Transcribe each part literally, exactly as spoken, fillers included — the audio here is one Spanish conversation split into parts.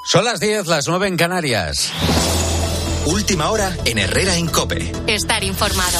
Son las diez, las nueve en Canarias. Última hora en Herrera en COPE. Estar informado.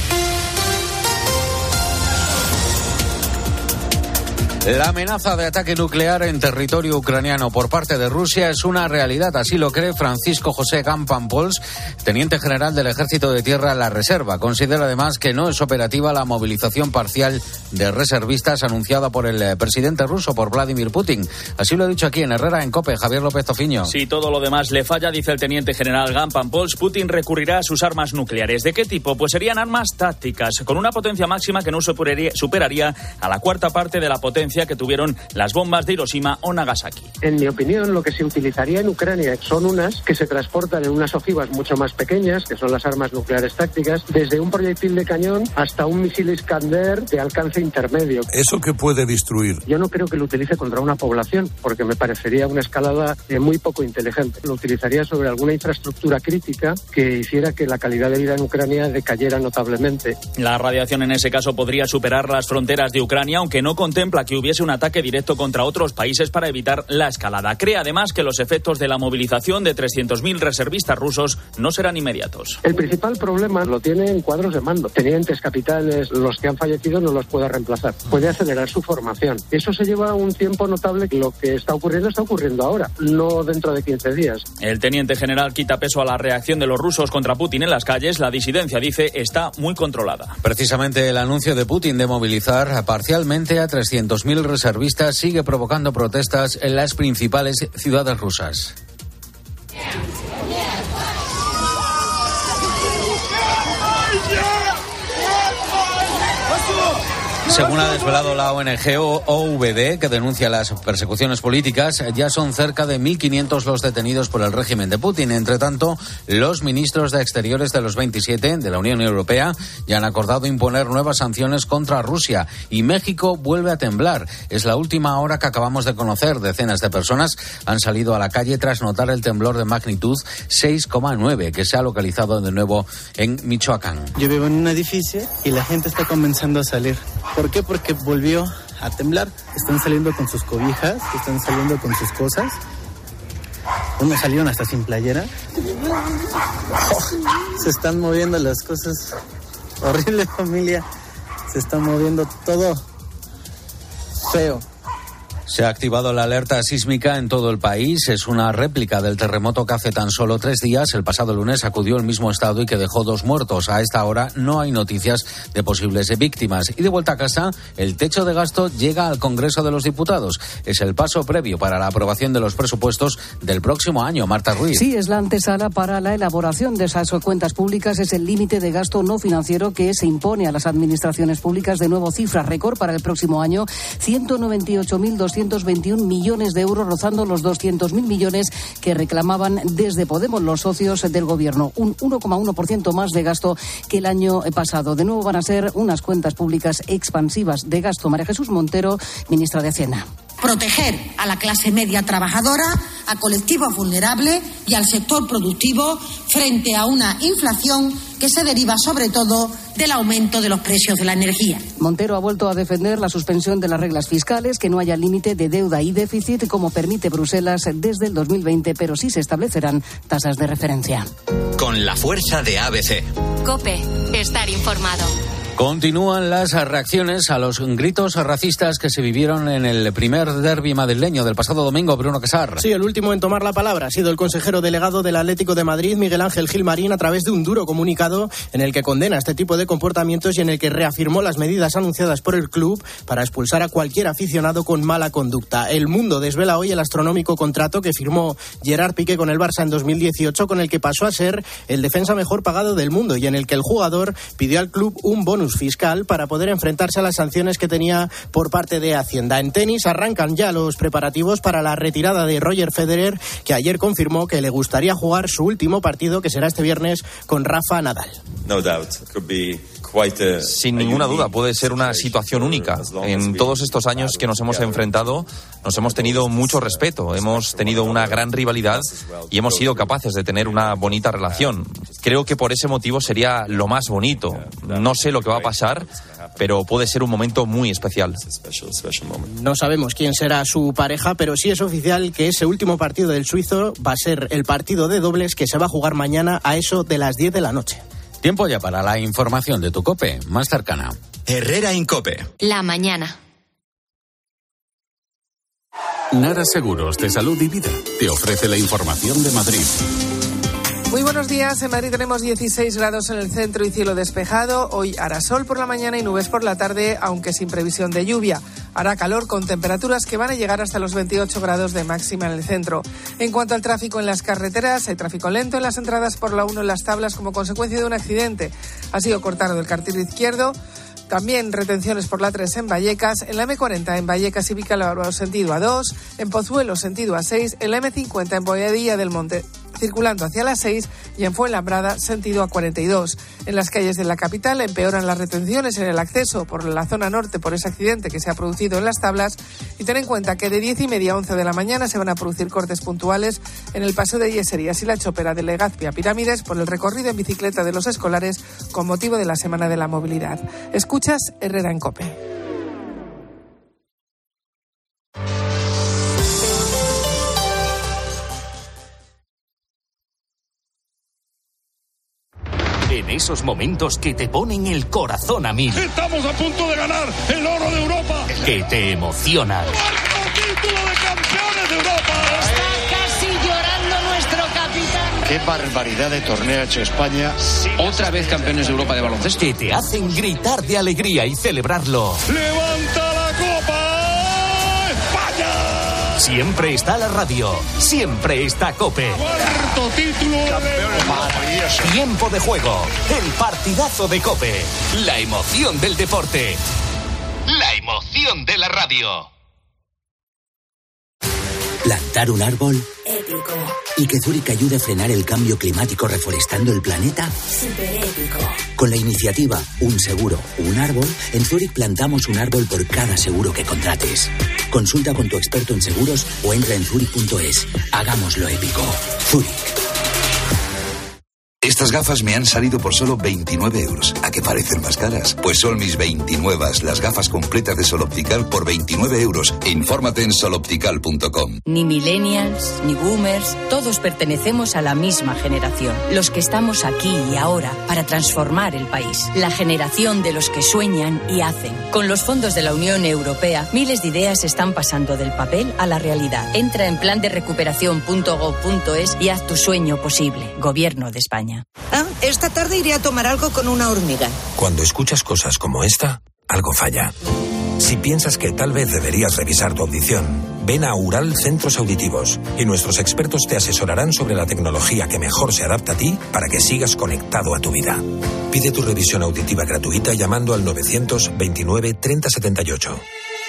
La amenaza de ataque nuclear en territorio ucraniano por parte de Rusia es una realidad, así lo cree Francisco José Gampampols, teniente general del Ejército de Tierra La Reserva. Considera además que no es operativa la movilización parcial de reservistas anunciada por el presidente ruso, por Vladimir Putin. Así lo ha dicho aquí en Herrera en COPE, Javier López Tofiño. Si todo lo demás le falla, dice el teniente general Gampampols, Putin recurrirá a sus armas nucleares. ¿De qué tipo? Pues serían armas tácticas, con una potencia máxima que no superaría, superaría a la cuarta parte de la potencia que tuvieron las bombas de Hiroshima o Nagasaki. En mi opinión, lo que se utilizaría en Ucrania son unas que se transportan en unas ojivas mucho más pequeñas, que son las armas nucleares tácticas, desde un proyectil de cañón hasta un misil Iskander de alcance intermedio. ¿Eso qué puede destruir? Yo no creo que lo utilice contra una población, porque me parecería una escalada eh, muy poco inteligente. Lo utilizaría sobre alguna infraestructura crítica que hiciera que la calidad de vida en Ucrania decayera notablemente. La radiación en ese caso podría superar las fronteras de Ucrania, aunque no contempla que hubiese un ataque directo contra otros países para evitar la escalada. Cree además que los efectos de la movilización de trescientos mil reservistas rusos no serán inmediatos. El principal problema lo tiene en cuadros de mando. Tenientes, capitanes, los que han fallecido no los puede reemplazar. Puede acelerar su formación. Eso se lleva un tiempo notable. Lo que está ocurriendo está ocurriendo ahora, no dentro de quince días. El teniente general quita peso a la reacción de los rusos contra Putin en las calles. La disidencia, dice, está muy controlada. Precisamente el anuncio de Putin de movilizar parcialmente a trescientos mil reservistas sigue provocando protestas en las principales ciudades rusas. Según ha desvelado la O N G O V D, que denuncia las persecuciones políticas, ya son cerca de mil quinientos los detenidos por el régimen de Putin. Entre tanto, los ministros de Exteriores de los veintisiete de la Unión Europea ya han acordado imponer nuevas sanciones contra Rusia. Y México vuelve a temblar. Es la última hora que acabamos de conocer. Decenas de personas han salido a la calle tras notar el temblor de magnitud seis coma nueve, que se ha localizado de nuevo en Michoacán. Yo vivo en un edificio y la gente está comenzando a salir. ¿Por qué? Porque volvió a temblar. Están saliendo con sus cobijas, están saliendo con sus cosas. Unos salieron hasta sin playera. Oh, se están moviendo las cosas. Horrible, familia. Se está moviendo todo feo. Se ha activado la alerta sísmica en todo el país. Es una réplica del terremoto que hace tan solo tres días, el pasado lunes, sacudió el mismo estado y que dejó dos muertos. A esta hora no hay noticias de posibles víctimas. Y de vuelta a casa, el techo de gasto llega al Congreso de los Diputados. Es el paso previo para la aprobación de los presupuestos del próximo año. Marta Ruiz. Sí, es la antesala para la elaboración de esas cuentas públicas. Es el límite de gasto no financiero que se impone a las administraciones públicas. De nuevo, cifra récord para el próximo año. ciento noventa y ocho mil doscientos veintiún millones de euros, rozando los doscientos mil millones que reclamaban desde Podemos los socios del gobierno. Un uno coma uno por ciento más de gasto que el año pasado. De nuevo van a ser unas cuentas públicas expansivas de gasto. María Jesús Montero, ministra de Hacienda. Proteger a la clase media trabajadora, a colectivos vulnerables y al sector productivo frente a una inflación que se deriva sobre todo del aumento de los precios de la energía. Montero ha vuelto a defender la suspensión de las reglas fiscales, que no haya límite de deuda y déficit como permite Bruselas desde el dos mil veinte, pero sí se establecerán tasas de referencia. Con la fuerza de A B C. COPE, estar informado. Continúan las reacciones a los gritos racistas que se vivieron en el primer derbi madrileño del pasado domingo. Bruno Casar. Sí, el último en tomar la palabra ha sido el consejero delegado del Atlético de Madrid, Miguel Ángel Gilmarín, a través de un duro comunicado en el que condena este tipo de comportamientos y en el que reafirmó las medidas anunciadas por el club para expulsar a cualquier aficionado con mala conducta. El Mundo desvela hoy el astronómico contrato que firmó Gerard Piqué con el Barça en dos mil dieciocho, con el que pasó a ser el defensa mejor pagado del mundo y en el que el jugador pidió al club un bonus fiscal para poder enfrentarse a las sanciones que tenía por parte de Hacienda. En tenis arrancan ya los preparativos para la retirada de Roger Federer, que ayer confirmó que le gustaría jugar su último partido, que será este viernes, con Rafa Nadal. No doubt. It could be quite a, Sin ninguna duda, puede ser una situación única. En todos estos años que nos hemos enfrentado, nos hemos tenido mucho respeto, hemos tenido una gran rivalidad y hemos sido capaces de tener una bonita relación. Creo que por ese motivo sería lo más bonito. No sé lo que va a pasar, pero puede ser un momento muy especial. No sabemos quién será su pareja, pero sí es oficial que ese último partido del suizo va a ser el partido de dobles que se va a jugar mañana a eso de las diez de la noche. Tiempo ya para la información de tu COPE más cercana. Herrera Incope. La mañana. Nara Seguros de Salud y Vida te ofrece la información de Madrid. Muy buenos días. En Madrid tenemos dieciséis grados en el centro y cielo despejado. Hoy hará sol por la mañana y nubes por la tarde, aunque sin previsión de lluvia. Hará calor con temperaturas que van a llegar hasta los veintiocho grados de máxima en el centro. En cuanto al tráfico en las carreteras, hay tráfico lento en las entradas por la uno en Las Tablas como consecuencia de un accidente. Ha sido cortado el carril izquierdo. También retenciones por la tres en Vallecas, en la eme cuarenta en Vallecas y Vicálvaro sentido A dos, en Pozuelo sentido A seis, en la eme cincuenta en Boadilla del Monte circulando hacia la seis y en Fuenlabrada sentido A cuarenta y dos. En las calles de la capital empeoran las retenciones en el acceso por la zona norte por ese accidente que se ha producido en Las Tablas, y ten en cuenta que de diez y media a once de la mañana se van a producir cortes puntuales en el Paseo de Yeserías y la Chopera de Legazpi a Pirámides por el recorrido en bicicleta de los escolares con motivo de la Semana de la Movilidad. Escuchas Herrera en COPE. En esos momentos que te ponen el corazón a mil. Estamos a punto de ganar el oro de Europa. Que te emocionan. ¡Cuarto título de campeones de Europa! Está casi llorando nuestro capitán. Qué barbaridad de torneo ha hecho España. Otra vez campeones de Europa de baloncesto. Que te hacen gritar de alegría y celebrarlo. ¡Levanta la copa! ¡España! Siempre está la radio. Siempre está COPE. ¡Cuarto título! Campeones. Maravilloso. Tiempo de juego. El partidazo de COPE. La emoción del deporte. La emoción de la radio. ¿Plantar un árbol? Épico. ¿Y que Zurich ayude a frenar el cambio climático reforestando el planeta? Súper épico. Con la iniciativa Un Seguro, Un Árbol, en Zurich plantamos un árbol por cada seguro que contrates. Consulta con tu experto en seguros o entra en zurich punto es. Hagámoslo épico. Zurich. Estas gafas me han salido por solo veintinueve euros. ¿A qué parecen más caras? Pues son mis veintinuevas, las gafas completas de Sol Optical por veintinueve euros. Infórmate en sol optical punto com. Ni millennials, ni boomers, todos pertenecemos a la misma generación. Los que estamos aquí y ahora para transformar el país. La generación de los que sueñan y hacen. Con los fondos de la Unión Europea, miles de ideas están pasando del papel a la realidad. Entra en plan de recuperación punto gob punto es y haz tu sueño posible. Gobierno de España. Ah, esta tarde iré a tomar algo con una hormiga. Cuando escuchas cosas como esta, algo falla. Si piensas que tal vez deberías revisar tu audición, ven a Aural Centros Auditivos y nuestros expertos te asesorarán sobre la tecnología que mejor se adapta a ti para que sigas conectado a tu vida. Pide tu revisión auditiva gratuita llamando al novecientos veintinueve treinta setenta y ocho.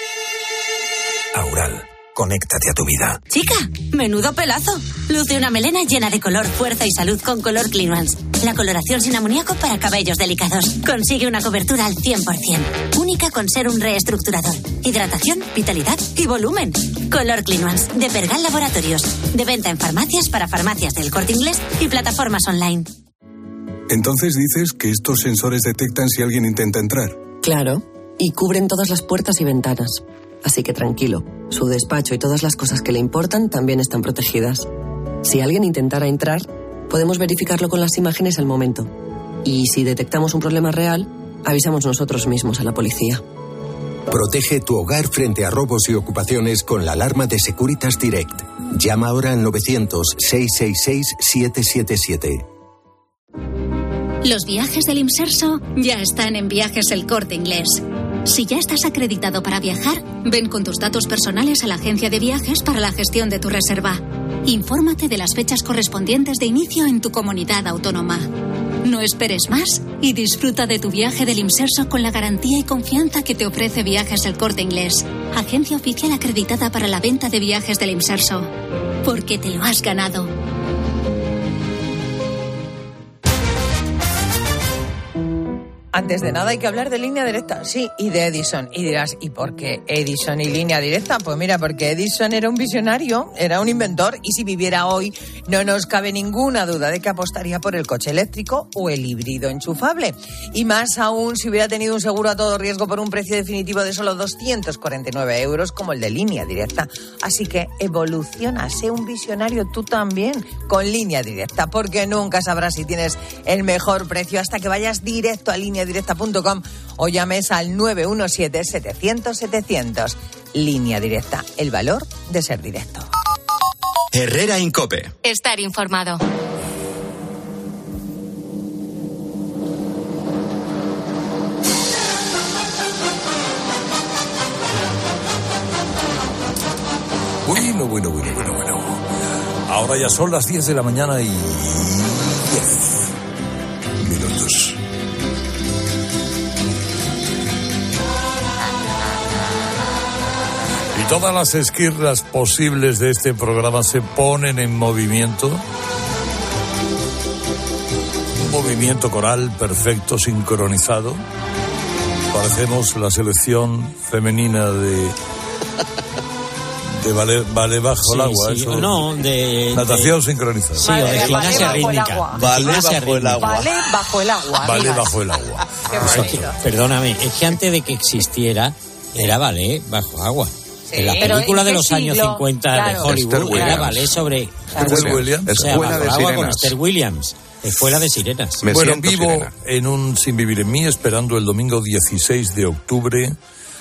Aural. Conéctate a tu vida. Chica, menudo pelazo. Luce una melena llena de color, fuerza y salud con Color Clean Ones. La coloración sin amoníaco para cabellos delicados. Consigue una cobertura al cien por ciento. Única con ser un reestructurador. Hidratación, vitalidad y volumen. Color Clean Ones, de Pergal Laboratorios. De venta en farmacias para farmacias del Corte Inglés y plataformas online. Entonces dices que estos sensores detectan si alguien intenta entrar. Claro, y cubren todas las puertas y ventanas. Así que tranquilo, su despacho y todas las cosas que le importan también están protegidas. Si alguien intentara entrar, podemos verificarlo con las imágenes al momento. Y si detectamos un problema real, avisamos nosotros mismos a la policía. Protege tu hogar frente a robos y ocupaciones con la alarma de Securitas Direct. Llama ahora al novecientos, seiscientos sesenta y seis, setecientos setenta y siete. Los viajes del Imserso ya están en Viajes El Corte Inglés. Si ya estás acreditado para viajar, ven con tus datos personales a la agencia de viajes para la gestión de tu reserva. Infórmate de las fechas correspondientes de inicio en tu comunidad autónoma. No esperes más y disfruta de tu viaje del Imserso con la garantía y confianza que te ofrece Viajes El Corte Inglés, agencia oficial acreditada para la venta de viajes del Imserso. Porque te lo has ganado. Antes de nada hay que hablar de Línea Directa, sí, y de Edison. Y dirás, ¿y por qué Edison y Línea Directa? Pues mira, porque Edison era un visionario, era un inventor, y si viviera hoy no nos cabe ninguna duda de que apostaría por el coche eléctrico o el híbrido enchufable. Y más aún si hubiera tenido un seguro a todo riesgo por un precio definitivo de solo doscientos cuarenta y nueve euros como el de Línea Directa. Así que evoluciona, sé un visionario tú también con Línea Directa, porque nunca sabrás si tienes el mejor precio hasta que vayas directo a línea directa punto com o llames al nueve uno siete, setecientos, setecientos. Línea Directa, el valor de ser directo. Herrera Incope. Estar informado. Bueno, bueno, bueno, bueno, bueno. Ahora ya son las diez de la mañana y diez minutos. Y todas las esquirlas posibles de este programa se ponen en movimiento. Un movimiento coral perfecto, sincronizado. Parecemos la selección femenina de... de ballet, ballet bajo sí, el agua, sí, eso. No, de... Natación de, sincronizada. Sí, o de gimnasia rítmica. Ballet bajo el agua. Ballet bajo el agua. Ballet bajo el agua. Qué bonito. Perdóname, es que antes de que existiera, era ballet bajo agua. Sí, en la película de los siglo, años cincuenta claro. de Hollywood era ballet sobre... Esther Williams. O sea, Escuela bajo de agua con sirenas. Esther Williams. Escuela de sirenas. Me bueno, vivo sirena. en un Sin Vivir en Mí, esperando el domingo dieciséis de octubre,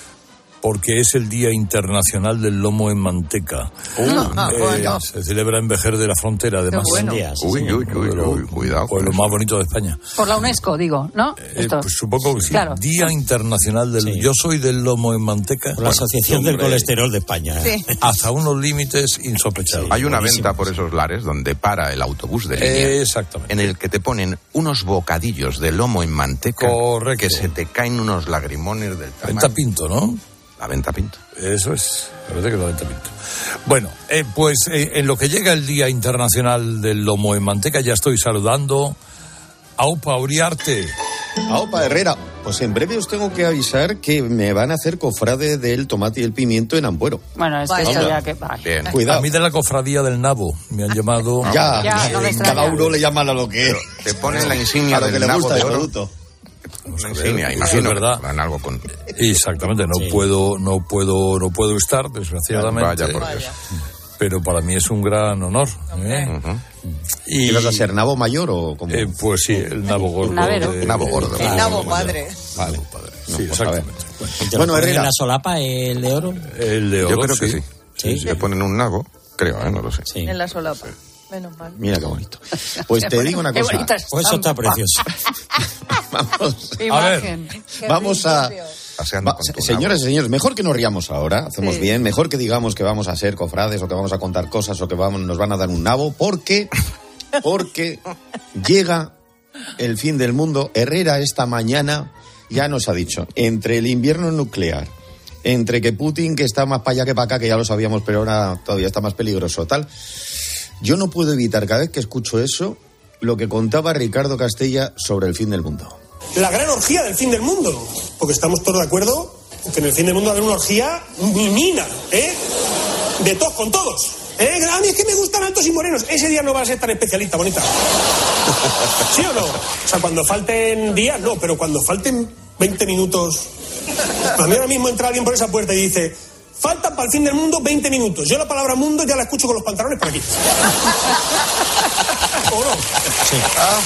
porque es el Día Internacional del Lomo en Manteca. Uh, eh, bueno. Se celebra en Vejer de la Frontera, además. Bueno. Días, uy, uy, uy, uy, uy, cuidado. Pues lo más bonito de España. Por la UNESCO, digo, ¿no? Eh, pues supongo que sí. Claro. Día Internacional del... Sí. Yo soy del lomo en manteca. Por la bueno, Asociación hombre, del Colesterol de España. Sí. Hasta unos límites insospechados. Sí, hay una buenísimo. venta por esos lares donde para el autobús de línea. Eh, exactamente. En el que te ponen unos bocadillos de lomo en manteca. Correcto. Que se te caen unos lagrimones del tamaño. Venta Pinto, ¿no? La venta Pinto. Eso es, la verdad que la venta Pinto. Bueno, eh, pues eh, en lo que llega el Día Internacional del Lomo en Manteca, ya estoy saludando a Aupa Uriarte. Aupa Herrera, pues en breve os tengo que avisar que me van a hacer cofrade del tomate y el pimiento en Ambuero. Bueno, es que esto ya que... Bien. Cuidado. A mí de la cofradía del nabo me han llamado... Ya, ya no cada uno le llama a lo que es. Te ponen la insignia del que le nabo gusta de el oro. producto. Una insignia, imagino, es verdad. Que algo con... Exactamente, no sí. puedo, no puedo, no puedo estar, desgraciadamente. Vaya, por Dios. Pero para mí es un gran honor. ¿eh? Uh-huh. ¿Y vas a ser nabo mayor o cómo? Eh, pues sí, el nabo gordo. De... Nabo gordo. El nabo padre. Vale, padre. Sí, no, exactamente. Bueno, bueno Herrera. ¿La solapa el de oro? El de oro, yo creo sí. que sí. Sí, sí. Le ponen un nabo, creo, ¿eh? No lo sé. Sí. En la solapa. Sí. Menos mal. Mira qué bonito. Pues te digo una cosa. Pues eso está precioso. Vamos. A ver. Vamos a... Va, señoras y señores, mejor que nos riamos ahora, hacemos sí. bien, mejor que digamos que vamos a ser cofrades o que vamos a contar cosas o que vamos, nos van a dar un nabo, porque, porque llega el fin del mundo. Herrera esta mañana ya nos ha dicho, entre el invierno nuclear, entre que Putin, que está más para allá que para acá, que ya lo sabíamos, pero ahora todavía está más peligroso, tal, yo no puedo evitar cada vez que escucho eso, lo que contaba Ricardo Castella sobre el fin del mundo. La gran orgía del fin del mundo, porque estamos todos de acuerdo que en el fin del mundo va a haber una orgía mina, ¿eh? De todos con todos, ¿eh? A mí es que me gustan altos y morenos, ese día no va a ser tan especialista, bonita. ¿Sí o no? O sea, cuando falten días, no, pero cuando falten veinte minutos... A mí ahora mismo entra alguien por esa puerta y dice... Faltan para el fin del mundo veinte minutos. Yo la palabra mundo ya la escucho con los pantalones por aquí. ¿O no? Sí.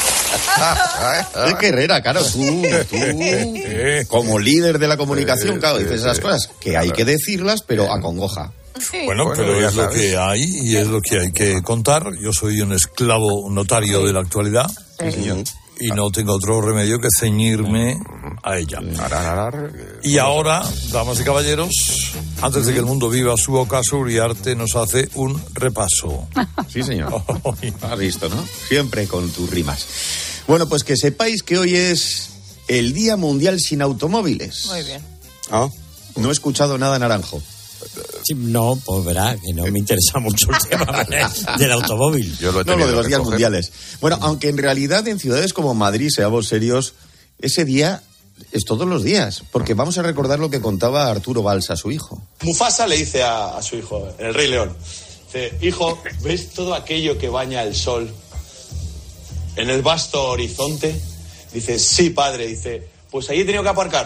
Es que Herrera, claro, tú, tú, como líder de la comunicación, claro, dices esas cosas que hay que decirlas, pero acongoja. Sí. Bueno, bueno, pero es sabes. lo que hay y es lo que hay que contar. Yo soy un esclavo notario sí. de la actualidad. Sí, señor. Y no tengo otro remedio que ceñirme a ella. Y ahora, damas y caballeros, antes de que el mundo viva su ocaso, Uriarte nos hace un repaso. Sí, señor. Has visto, ¿no? Siempre con tus rimas. Bueno, pues que sepáis que hoy es el Día Mundial sin Automóviles. Muy bien. ¿Ah? No he escuchado nada, Naranjo. Sí, no, pues verá, que no me interesa mucho el tema del automóvil. Yo lo he no, lo de los días mundiales. Bueno, aunque en realidad en ciudades como Madrid, seamos serios, ese día es todos los días, porque vamos a recordar lo que contaba Arturo Valls a su hijo. Mufasa le dice a, a su hijo, en El Rey León, dice, hijo, ¿ves todo aquello que baña el sol en el vasto horizonte? Dice, sí, padre. Dice, pues ahí he tenido que aparcar.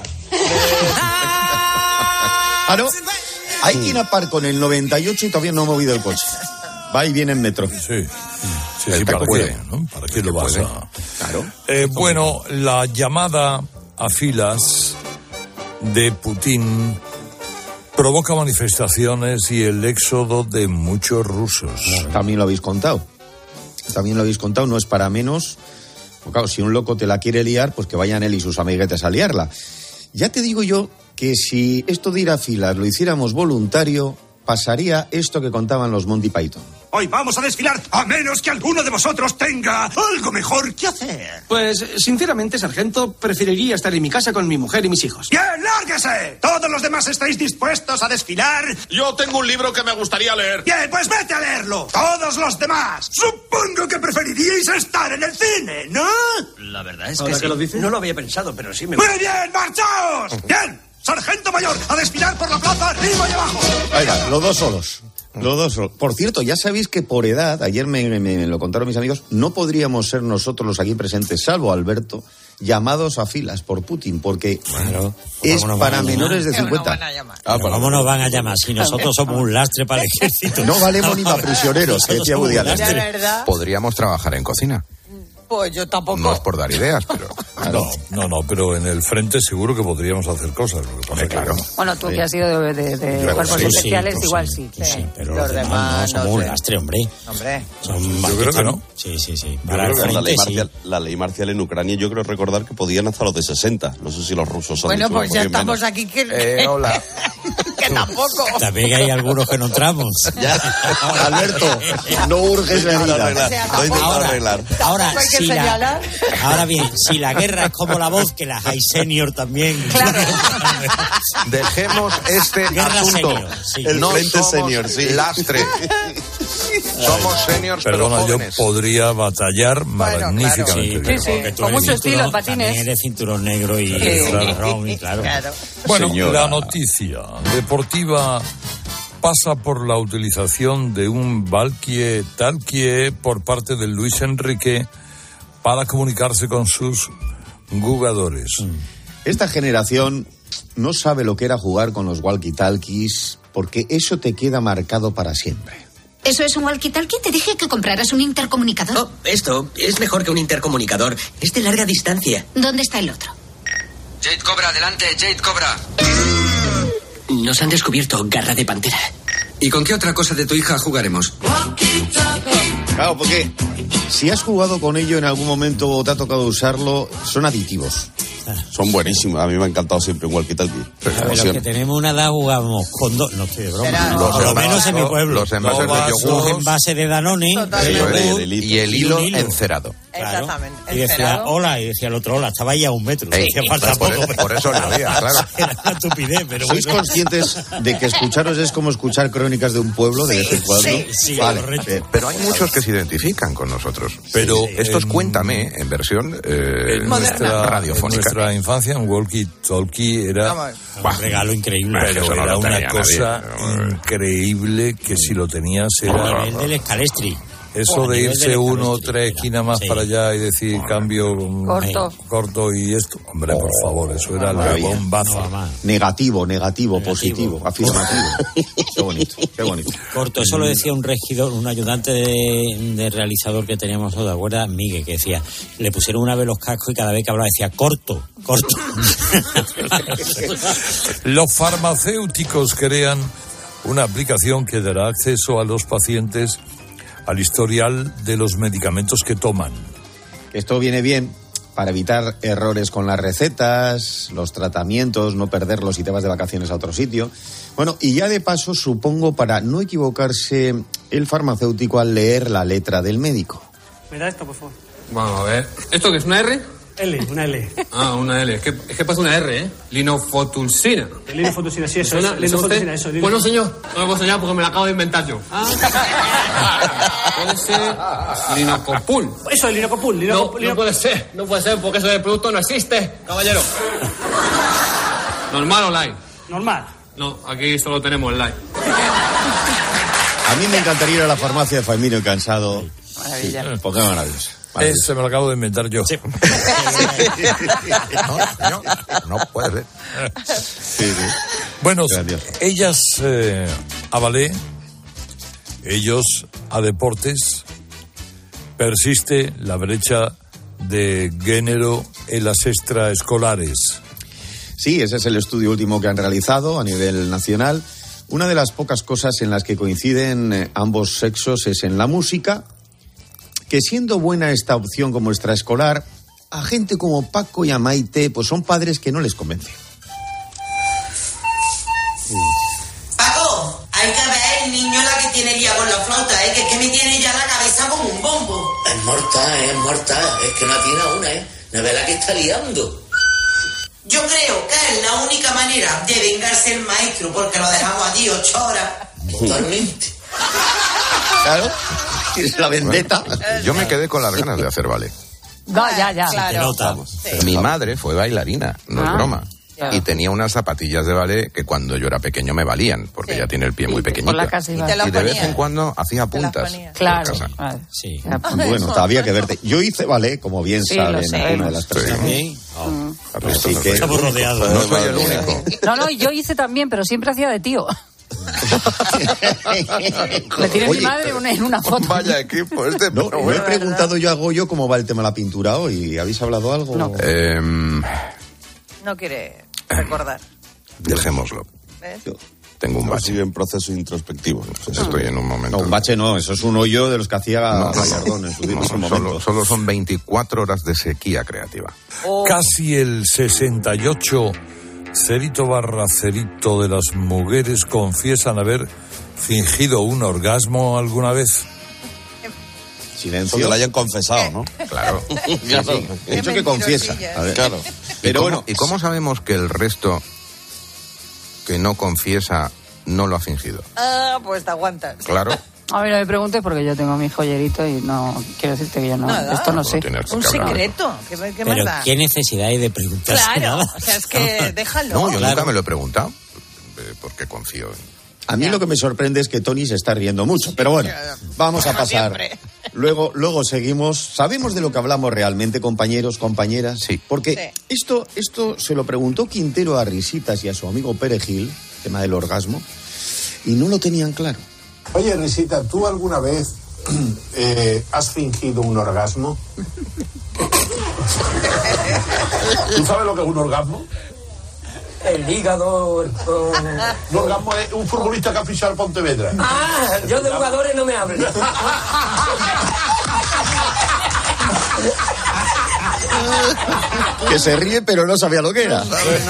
Ah, no, hay quien aparcó en el noventa y ocho y todavía no ha movido el coche. Va y viene en metro. Sí, sí, sí, ¿para qué, ¿no? ¿Para qué lo vas a...? Claro. Eh, bueno, la llamada a filas de Putin provoca manifestaciones y el éxodo de muchos rusos. También lo habéis contado. También lo habéis contado, no es para menos. Pues claro, si un loco te la quiere liar, pues que vayan él y sus amiguetes a liarla. Ya te digo yo que si esto de ir a filas lo hiciéramos voluntario, pasaría esto que contaban los Monty Python. Hoy vamos a desfilar, a menos que alguno de vosotros tenga algo mejor que hacer. Pues, sinceramente, sargento, preferiría estar en mi casa con mi mujer y mis hijos. ¡Bien, lárguese! ¿Todos los demás estáis dispuestos a desfilar? Yo tengo un libro que me gustaría leer. Bien, pues vete a leerlo. Todos los demás. Supongo que preferiríais estar en el cine, ¿no? La verdad es que, sí. que lo dice? No lo había pensado, pero sí me... ¡Muy bien, marchaos! ¡Bien! Sargento mayor, a desfilar por la plaza, arriba y abajo. Oiga, los dos solos. Los dos solos. Por cierto, ya sabéis que por edad, ayer me, me, me lo contaron mis amigos, no podríamos ser nosotros los aquí presentes, salvo Alberto, llamados a filas por Putin, porque claro, es para menores de cincuenta. Ah, ¿cómo nos van a llamar si nosotros somos un lastre para el ejército? No valemos ni para prisioneros, que decía Woody Allen. Podríamos trabajar en cocina. Pues yo tampoco. No es por dar ideas, pero... Claro. No, no, no, pero en el frente seguro que podríamos hacer cosas. Lo que pasa sí, claro. Bueno, tú que has sido de, de, de cuerpos sí, especiales, sí, igual sí. sí. sí, sí pero los demás no, somos no un sé. lastre, hombre. Hombre. Son yo creo que no. Sí, sí, sí. Para el frente, la, ley sí. marcial, la ley marcial en Ucrania, yo creo recordar que podían hasta los de sesenta. No sé si los rusos son... Bueno, pues ya estamos menos. Aquí que... Eh, hola. que tampoco. También hay algunos que no entramos. Ya, Alberto, no urges la herida. Ahora, ahora si la, ahora bien, si la guerra es como la voz, que la hay senior también. Claro. Dejemos este guerra asunto. Senior, sí. El no frente somos senior, sí. lastre. Somos seniors, Perdona, pero yo jóvenes. podría batallar bueno, magníficamente. Claro. Sí, sí, con mucho estilo, patines. También eres cinturón negro y Sí. claro, y claro. Claro. Bueno, Señora. la noticia deportiva pasa por la utilización de un Valkyrie Talkie por parte de Luis Enrique para comunicarse con sus jugadores. Esta generación no sabe lo que era jugar con los walkie-talkies, porque eso te queda marcado para siempre. ¿Eso es un walkie-talkie? Te dije que compraras un intercomunicador. Oh, esto es mejor que un intercomunicador. Es de larga distancia. ¿Dónde está el otro? Jade Cobra, adelante, Jade Cobra. Nos han descubierto, garra de pantera. ¿Y con qué otra cosa de tu hija jugaremos? Claro, porque si has jugado con ello en algún momento o te ha tocado usarlo, son aditivos. Son buenísimos. A mí me ha encantado siempre un walkie-talkie. A ver, los que tenemos una edad jugamos con dos. No estoy de broma. Será, Por lo no, menos en mi pueblo. Los envases de Los yogur. envases de Danone. Total. de Eso es, yogur, y el hilo, y un encerado. Claro. Exactamente. Y decía, Encerado. hola, y decía el otro, hola, estaba ahí a un metro. Ey, Decía, falta por, poco. eso, por eso lo había, claro. Era una estupidez, pero ¿Sois bueno. conscientes de que escucharos es como escuchar crónicas de un pueblo de vez en cuando? Sí, sí, vale. correcto. Eh, Pero hay muchos que se identifican con nosotros. Pero Sí, Esto es en- Cuéntame, en versión eh, En nuestra, en radiofónica. nuestra infancia, un walkie-talkie era... Un regalo increíble. Pero Eso no era lo una tenía cosa nadie. increíble que si lo tenías era... A nivel del Escalestri. Eso A de nivel irse del uno o Escalestri, tres era. esquinas más Sí. para allá y decir cambio mm, Corto. corto y esto. Hombre, por favor, eso era la maravilla. bombazo. No, más. negativo, negativo, Negativo. positivo, afirmativo. Qué bonito, qué bonito. Corto, eso lo decía un regidor, un ayudante de, de realizador que teníamos, ¿de acuerdo? Miguel, que decía, le pusieron una vez los cascos y cada vez que hablaba decía, corto, corto. Los farmacéuticos crean una aplicación que dará acceso a los pacientes al historial de los medicamentos que toman. Esto viene bien para evitar errores con las recetas, los tratamientos, no perderlos si te vas de vacaciones a otro sitio. Bueno, y ya de paso, supongo, para no equivocarse el farmacéutico al leer la letra del médico. ¿Me da esto, por favor? Vamos a ver. ¿Esto qué es, una R? L, una L. Ah, una L. Es que, es que pasa una R, ¿eh? Linofotulsina. Linofotulsina, sí, eso ¿Suena? es. ¿Le suena Linofotulsina, usted? eso. Pues no, señor. No lo puedo enseñar porque me la acabo de inventar yo. Puede ser linocopul. Eso es linocopul. Linoco, No, lino... no puede ser, no puede ser, porque eso del producto no existe, caballero. ¿Normal o light? Normal. No, aquí solo tenemos light. A mí me encantaría ir a la farmacia de Faimino y Cansado. Maravilla. Sí, porque es maravilloso. Ese me lo acabo de inventar yo. Sí. no, no, no puede ser. Sí, sí. Bueno, ellas eh, a ballet, ellos a deportes. Persiste la brecha de género en las extraescolares. Sí, ese es el estudio último que han realizado a nivel nacional. Una de las pocas cosas en las que coinciden eh, ambos sexos es en la música, que siendo buena esta opción como extraescolar, a gente como Paco y a Maite, pues son padres que no les convence. Paco, hay que ver el niño la que tiene ya con la flauta, ¿eh? Que es que me tiene ya la cabeza como un bombo. Es mortal, es mortal, es que no tiene a una, ¿eh? No ve la que está liando. Yo creo que es la única manera de vengarse el maestro, porque lo dejamos allí ocho horas. Totalmente. Claro, es la vendetta. Bueno, yo me quedé con las ganas de hacer ballet. No, ya, ya. Claro. Sí. Mi madre fue bailarina, no Ah, es broma. claro. Y tenía unas zapatillas de ballet que cuando yo era pequeño me valían, porque Sí. ella tiene el pie muy pequeñito. Por la casa iba. Y te las Y de vez ponía. en cuando hacía Te las puntas. ponía. Claro. por casa. Vale. Sí. Bueno, había que verte. Yo hice ballet, como bien Sí, lo saben sé. algunas de las personas. ¿Sí? Así que Estamos rodeados. No soy el único. No, no, yo hice también, pero siempre hacía de tío. Le tiene mi Oye, madre una, en una foto. Vaya equipo este. No, pero no he bueno. preguntado yo a Goyo cómo va el tema de la pintura hoy. ¿Habéis hablado algo? No. Em, No quiere recordar. dejémoslo. ¿Ves? Tengo un Yo bache. sigo en proceso introspectivo. No sé. Estoy en un momento. No, un bache no, eso es un hoyo de los que hacía No, no, no. Gallardón en su No, en su solo, momento. solo son veinticuatro horas de sequía creativa. Casi el sesenta y ocho cerito barra cerito de las mujeres confiesan haber fingido un orgasmo alguna vez. Silencio. Que lo hayan confesado, ¿no? Claro. Sí, sí. He dicho que confiesa. A ver. Claro. Pero ¿Y cómo, bueno, ¿y cómo sabemos que el resto que no confiesa no lo ha fingido? Ah, pues te aguantas. Claro. A ver, no me preguntes porque yo tengo mi joyerito y no quiero decirte que yo no. Nada. Esto no No sé. tienes por Un qué hablar. secreto. ¿Qué, qué Pero más da? qué necesidad hay de preguntarse Claro, nada. o sea, es que déjalo. No, yo Claro. nunca me lo he preguntado. eh, Porque confío en... a mí lo que me sorprende es que Tony se está riendo mucho. Pero bueno, vamos a Como pasar. siempre. Luego, luego seguimos. ¿Sabemos de lo que hablamos realmente, compañeros, compañeras? Sí. Porque Sí. esto, esto se lo preguntó Quintero a Risitas y a su amigo Perejil, tema del orgasmo, y no lo tenían claro. Oye, Risita, ¿tú alguna vez eh, has fingido un orgasmo? ¿Tú sabes lo que es un orgasmo? El hígado... el- Un orgasmo es un futbolista que ha fichado al Pontevedra. Ah, yo de jugadores no me hablo. Que se ríe, pero no sabía lo que era.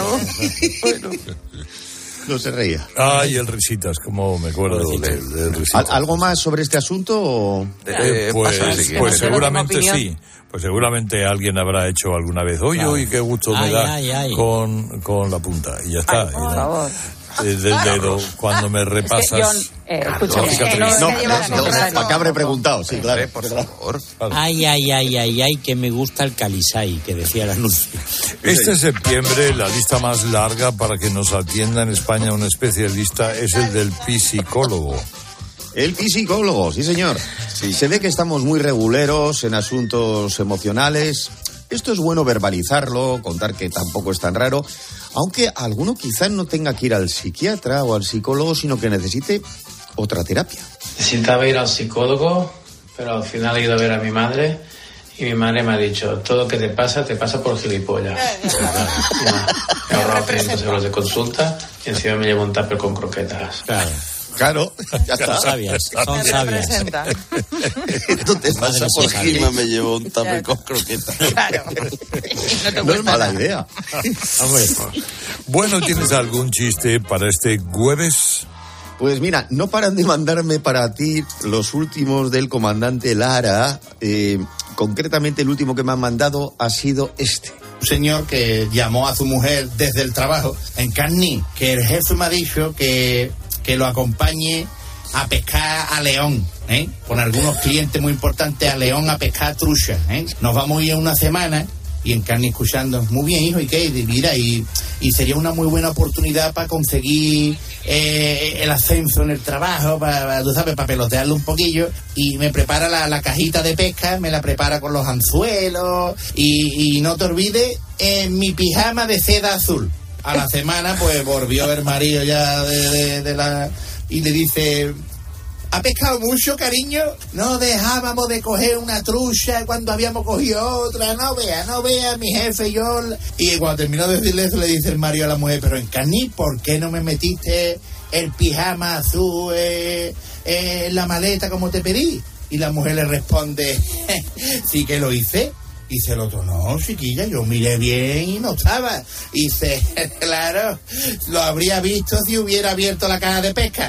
No se reía. Ay, el Risitas, como me acuerdo del, del Risitas. ¿Al- ¿Algo más sobre este asunto? O... Eh, pues pasa al siguiente. pues No tengo seguramente opinión. sí. Pues seguramente alguien habrá hecho alguna vez. Oye, Claro. uy, qué gusto me Ay, da ay, ay. Con, con la punta. Y ya está. Ay, Y por no- favor. eh, del dedo, cuando me Es que, repasas. John, eh, escúchame. Lógica, eh, no, Tris. No, es que lleva no, no, necesario. para que habré preguntado, sí, claro. Por favor. Ay, ay, ay, ay, ay, que me gusta el calisay, que decía el anuncio. Este septiembre, la lista más larga para que nos atienda en España un especialista es el del psicólogo. El psicólogo, sí señor. Se ve que estamos muy reguleros en asuntos emocionales. Esto es bueno verbalizarlo, contar que tampoco es tan raro, aunque alguno quizás no tenga que ir al psiquiatra o al psicólogo, sino que necesite otra terapia. Necesitaba ir al psicólogo, pero al final he ido a ver a mi madre y mi madre me ha dicho, todo lo que te pasa, te pasa por gilipollas. Me he ahorrado quinientos euros de consulta y encima me llevo un tupper con croquetas. Claro. Claro, ya está. Son sabias, son Me sabias. representa. Esto te pasa Madre por mía. gil. Encima me llevo un tupper con croquetas. Claro. No te No es cuesta mala nada. idea. Hombre, bueno, ¿tienes algún chiste para este jueves? Pues mira, no paran de mandarme para ti los últimos del comandante Lara. Eh, concretamente, el último que me han mandado ha sido este. Un señor que llamó a su mujer desde el trabajo en Carni, que el jefe me ha dicho que, que lo acompañe a pescar a León, ¿eh? Con algunos clientes muy importantes a León a pescar trucha, ¿eh? Nos vamos a ir una semana y Encarni escuchando, muy bien, hijo, ¿y qué? Y mira, y, y sería una muy buena oportunidad para conseguir eh, el ascenso en el trabajo, para, tú sabes, para pelotearlo un poquillo, y me prepara la, la cajita de pesca, me la prepara con los anzuelos, y, y no te olvides, eh, mi pijama de seda azul. A la semana, pues, volvió el marido ya de, de, de la... y le dice... ¿Ha pescado mucho, cariño? No dejábamos de coger una trucha cuando habíamos cogido otra. No vea, no vea, mi jefe y yo... Y cuando terminó de decirle eso, le dice el marido a la mujer, pero Encarni, ¿por qué no me metiste el pijama azul eh, eh, en la maleta como te pedí? Y la mujer le responde, sí que lo hice. Y dice el otro, no, chiquilla, yo miré bien y no estaba. Y dice, claro, lo habría visto si hubiera abierto la caja de pesca.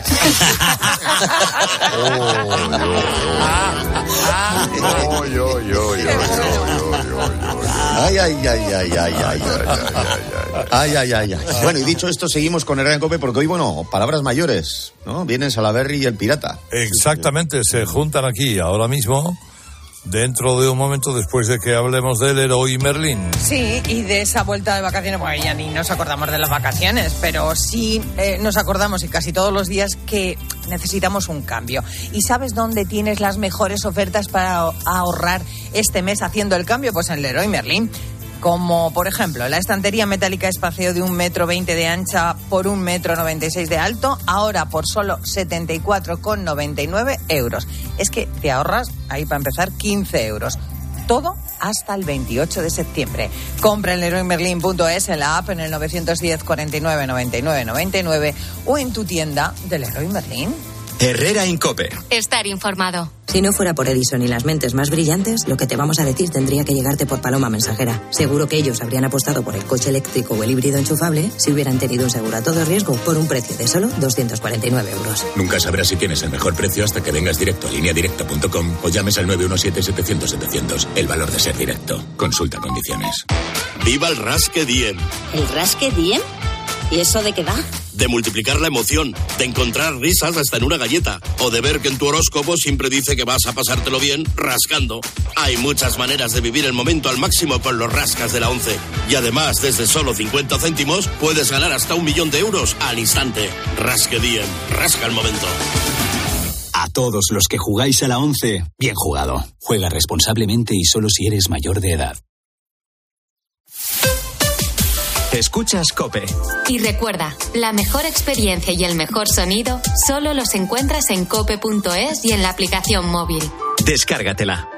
Ay, ay, ay, ay, ay, ay, ay, ay, ay, ay, ay. Bueno, y dicho esto, seguimos con Herrera en COPE porque hoy, bueno, palabras mayores, ¿no? Vienen Salaberry y el pirata. Exactamente, se juntan aquí ahora mismo. Dentro de un momento, después de que hablemos del Leroy Merlin. Sí, y de esa vuelta de vacaciones, bueno, ya ni nos acordamos de las vacaciones, pero sí eh, nos acordamos, y casi todos los días, que necesitamos un cambio. ¿Y sabes dónde tienes las mejores ofertas para ahorrar este mes haciendo el cambio? Pues en Leroy Merlin. Como, por ejemplo, la estantería metálica espacio de un metro veinte de ancha por un metro noventa y seis de alto, ahora por solo setenta y cuatro con noventa y nueve euros. Es que te ahorras, ahí para empezar, quince euros. Todo hasta el veintiocho de septiembre. Compra en leroy merlin punto es, en la app, en el nueve diez, cuarenta y nueve, noventa y nueve, noventa y nueve o en tu tienda de Leroy Merlin. Herrera en COPE. Estar informado. Si no fuera por Edison y las mentes más brillantes, lo que te vamos a decir tendría que llegarte por paloma mensajera. Seguro que ellos habrían apostado por el coche eléctrico o el híbrido enchufable si hubieran tenido un seguro a todo riesgo por un precio de solo doscientos cuarenta y nueve euros. Nunca sabrás si tienes el mejor precio hasta que vengas directo a línea directa punto com o llames al nueve uno siete, setecientos, setecientos. El valor de ser directo. Consulta condiciones. ¡Viva el Rasque Diem! ¿El Rasque Diem? ¿Y eso de qué va? De multiplicar la emoción, de encontrar risas hasta en una galleta, o de ver que en tu horóscopo siempre dice que vas a pasártelo bien rascando. Hay muchas maneras de vivir el momento al máximo con los rascas de la once. Y además, desde solo cincuenta céntimos, puedes ganar hasta un millón de euros al instante. Rasque Diem, rasca el momento. A todos los que jugáis a la once, bien jugado. Juega responsablemente y solo si eres mayor de edad. Escuchas COPE. Y recuerda, la mejor experiencia y el mejor sonido solo los encuentras en cope punto es y en la aplicación móvil. Descárgatela.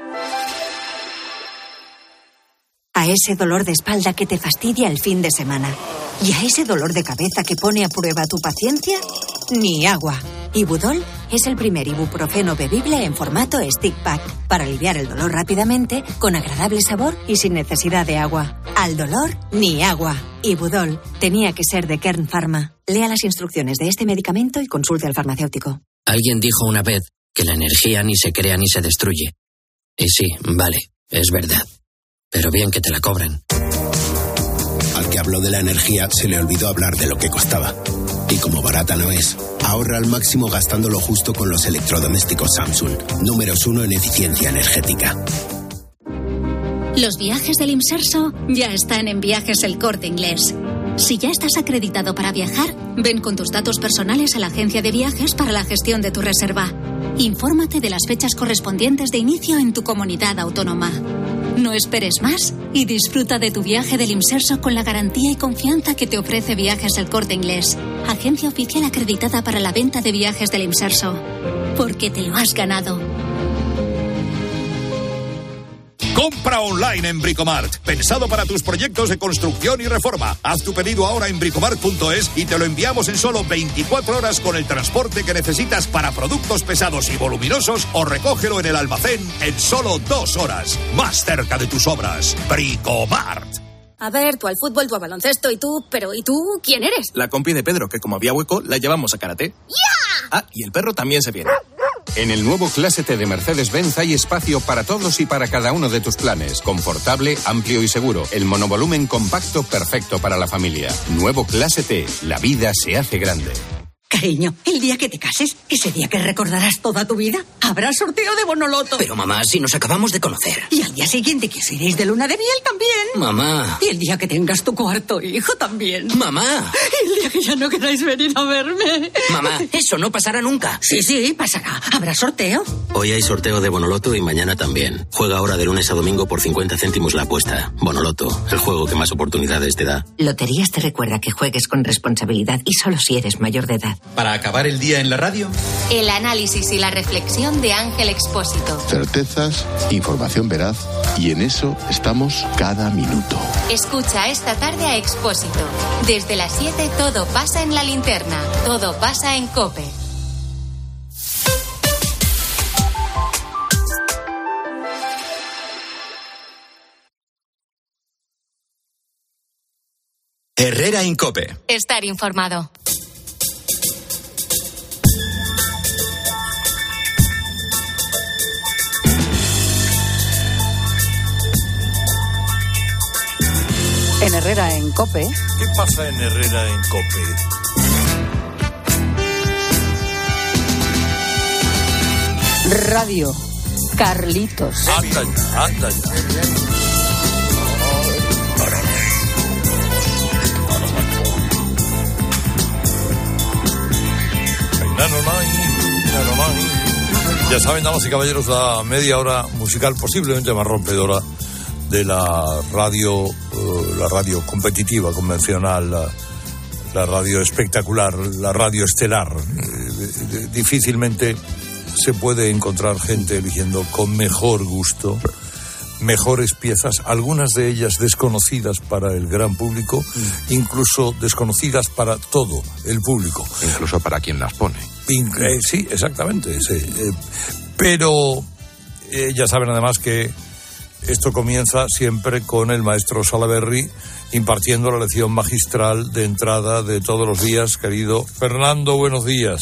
A ese dolor de espalda que te fastidia el fin de semana y a ese dolor de cabeza que pone a prueba tu paciencia, ni agua. Ibudol es el primer ibuprofeno bebible en formato stick pack para aliviar el dolor rápidamente, con agradable sabor y sin necesidad de agua. Al dolor, ni agua. Ibudol tenía que ser de Kern Pharma. Lea las instrucciones de este medicamento y consulte al farmacéutico. Alguien dijo una vez que la energía ni se crea ni se destruye. Y sí, vale, es verdad. Pero bien que te la cobran. Al que habló de la energía se le olvidó hablar de lo que costaba. Y como barata no es, ahorra al máximo gastando lo justo con los electrodomésticos Samsung, números uno en eficiencia energética. Los viajes del Imserso ya están en Viajes El Corte Inglés. Si ya estás acreditado para viajar, ven con tus datos personales a la agencia de viajes para la gestión de tu reserva. Infórmate de las fechas correspondientes de inicio en tu comunidad autónoma. No esperes más y disfruta de tu viaje del Imserso con la garantía y confianza que te ofrece Viajes El Corte Inglés, agencia oficial acreditada para la venta de viajes del Imserso. Porque te lo has ganado. Compra online en Bricomart, pensado para tus proyectos de construcción y reforma. Haz tu pedido ahora en bricomart punto es y te lo enviamos en solo veinticuatro horas con el transporte que necesitas para productos pesados y voluminosos, o recógelo en el almacén en solo dos horas. Más cerca de tus obras. Bricomart. A ver, tú al fútbol, tú al baloncesto y tú... Pero ¿y tú quién eres? La compi de Pedro, que como había hueco, la llevamos a karate. ¡Ya! Ah, y el perro también se viene. En el nuevo Clase T de Mercedes-Benz hay espacio para todos y para cada uno de tus planes. Confortable, amplio y seguro. El monovolumen compacto perfecto para la familia. Nuevo Clase T. La vida se hace grande. Cariño, el día que te cases, ese día que recordarás toda tu vida, habrá sorteo de Bonoloto. Pero mamá, si nos acabamos de conocer. Y al día siguiente que os iréis de luna de miel también. Mamá. Y el día que tengas tu cuarto hijo también. Mamá. Y el día que ya no queráis venir a verme. Mamá, eso no pasará nunca. Sí, sí, pasará. Habrá sorteo. Hoy hay sorteo de Bonoloto y mañana también. Juega ahora de lunes a domingo por cincuenta céntimos la apuesta. Bonoloto, el juego que más oportunidades te da. Loterías te recuerda que juegues con responsabilidad y solo si eres mayor de edad. Para acabar el día en la radio, El análisis y la reflexión de Ángel Expósito. Certezas, información veraz, y en eso estamos cada minuto. Escucha esta tarde a Expósito. Desde las siete todo pasa en la linterna. Todo pasa en COPE. Herrera en COPE. Estar informado. En Herrera en COPE. ¿Qué pasa en Herrera en COPE? Radio. Carlitos. Anda ya, anda ya. Ya saben, damas y caballeros, la media hora musical posiblemente más rompedora de la radio, uh, la radio competitiva, convencional, la, la radio espectacular, la radio estelar. Eh, difícilmente se puede encontrar gente eligiendo con mejor gusto mejores piezas, algunas de ellas desconocidas para el gran público, mm. incluso desconocidas para todo el público. Incluso para quien las pone. In- eh, sí, exactamente. Sí. Eh, pero eh, ya saben además que esto comienza siempre con el maestro Salaberry impartiendo la lección magistral de entrada de todos los días. Querido Fernando, buenos días.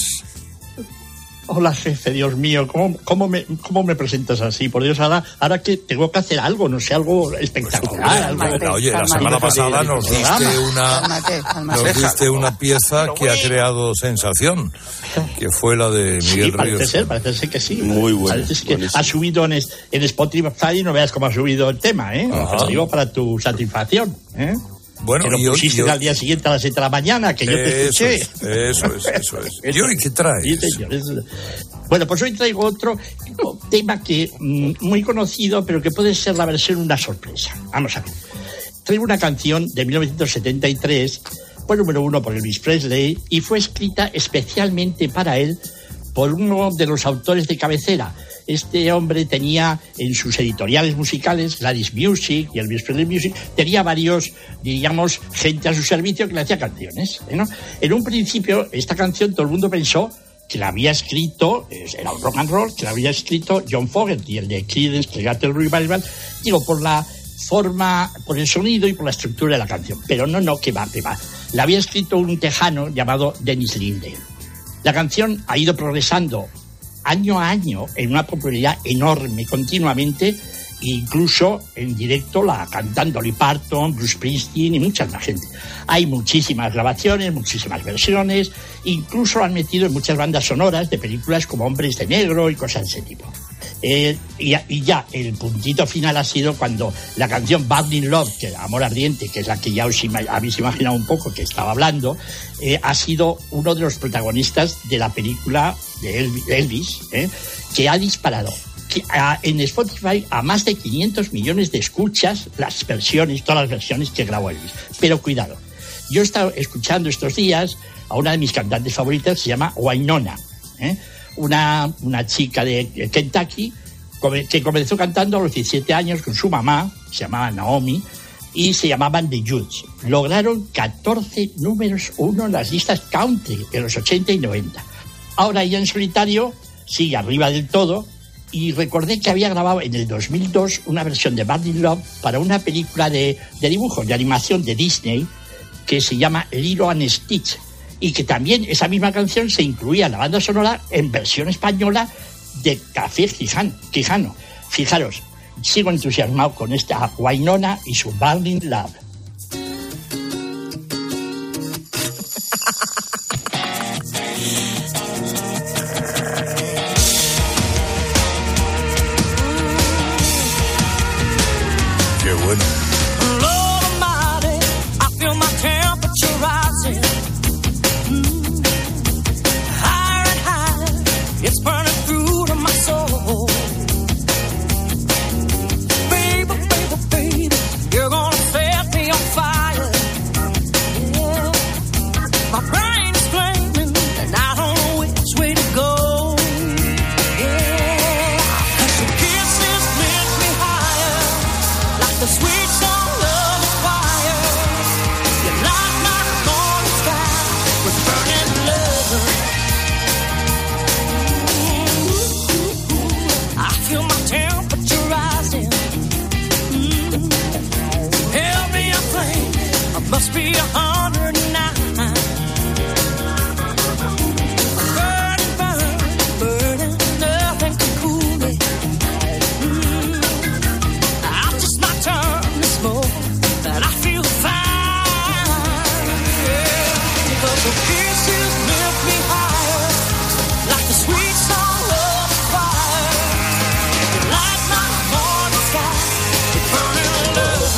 Hola, jefe, Dios mío, ¿cómo, cómo, me, cómo me presentas así? Por Dios, ahora, ahora que tengo que hacer algo, no sé, algo espectacular. Pues, algo, oye, la semana pasada nos diste una, cálmate, cálmate. nos diste una pieza que ha creado sensación, que fue la de Miguel sí, parece Ríos. Ser, parece ser que sí. Muy bueno. Parece que ha subido en, en Spotify y no veas cómo ha subido el tema, ¿eh? Te lo digo para tu satisfacción, ¿eh? Bueno, que lo y hoy, pusiste y hoy, al día siguiente a las siete de la mañana, que yo te escuché. Es, eso es, eso es. ¿Y hoy qué traes? Sí, señor. Bueno, pues hoy traigo otro tema que mm, muy conocido, pero que puede ser la versión una sorpresa. Vamos a ver. Traigo una canción de mil novecientos setenta y tres, fue número uno por Elvis Presley, y fue escrita especialmente para él por uno de los autores de cabecera. Este hombre tenía en sus editoriales musicales, Gladys Music y Elvis Presley Music, tenía varios, diríamos, gente a su servicio que le hacía canciones, ¿no? En un principio, esta canción todo el mundo pensó que la había escrito, era un rock and roll, que la había escrito John Fogerty, el de Creedence Clearwater Revival, digo, por la forma, por el sonido y por la estructura de la canción. Pero no, no, que va, que va. La había escrito un tejano llamado Dennis Linde. La canción ha ido progresando año a año en una popularidad enorme continuamente, incluso en directo la cantan Dolly Parton, Bruce Springsteen y mucha más gente. Hay muchísimas grabaciones, muchísimas versiones, incluso lo han metido en muchas bandas sonoras de películas como Hombres de Negro y cosas de ese tipo. Eh, y, y ya el puntito final ha sido cuando la canción Burning Love, que Amor Ardiente, que es la que ya os ima- habéis imaginado un poco que estaba hablando, eh, ha sido uno de los protagonistas de la película de Elvis, eh, que ha disparado que a, en Spotify a más de quinientos millones de escuchas las versiones, todas las versiones que grabó Elvis. Pero cuidado, yo he estado escuchando estos días a una de mis cantantes favoritas, se llama Wynonna, ¿eh? Una, una chica de Kentucky que comenzó cantando a los diecisiete años con su mamá, se llamaba Naomi, y se llamaban The Judds. Lograron catorce números uno en las listas country en los ochenta y noventa. Ahora ella en solitario sigue arriba del todo, y recordé que había grabado en el dos mil dos una versión de Burning Love para una película de, de dibujos, de animación de Disney, que se llama Lilo and Stitch, y que también esa misma canción se incluía en la banda sonora en versión española de Café Quijano. Fijaros, sigo entusiasmado con esta Wynonna y su Burning Love. must be a hundred and nine. Burning, burning, burning, nothing can cool me. Mm. I just my turn to smoke, and I feel fine. Yeah, because the kisses lift me higher, like the sweet song of fire. You light my morning sky, burning love.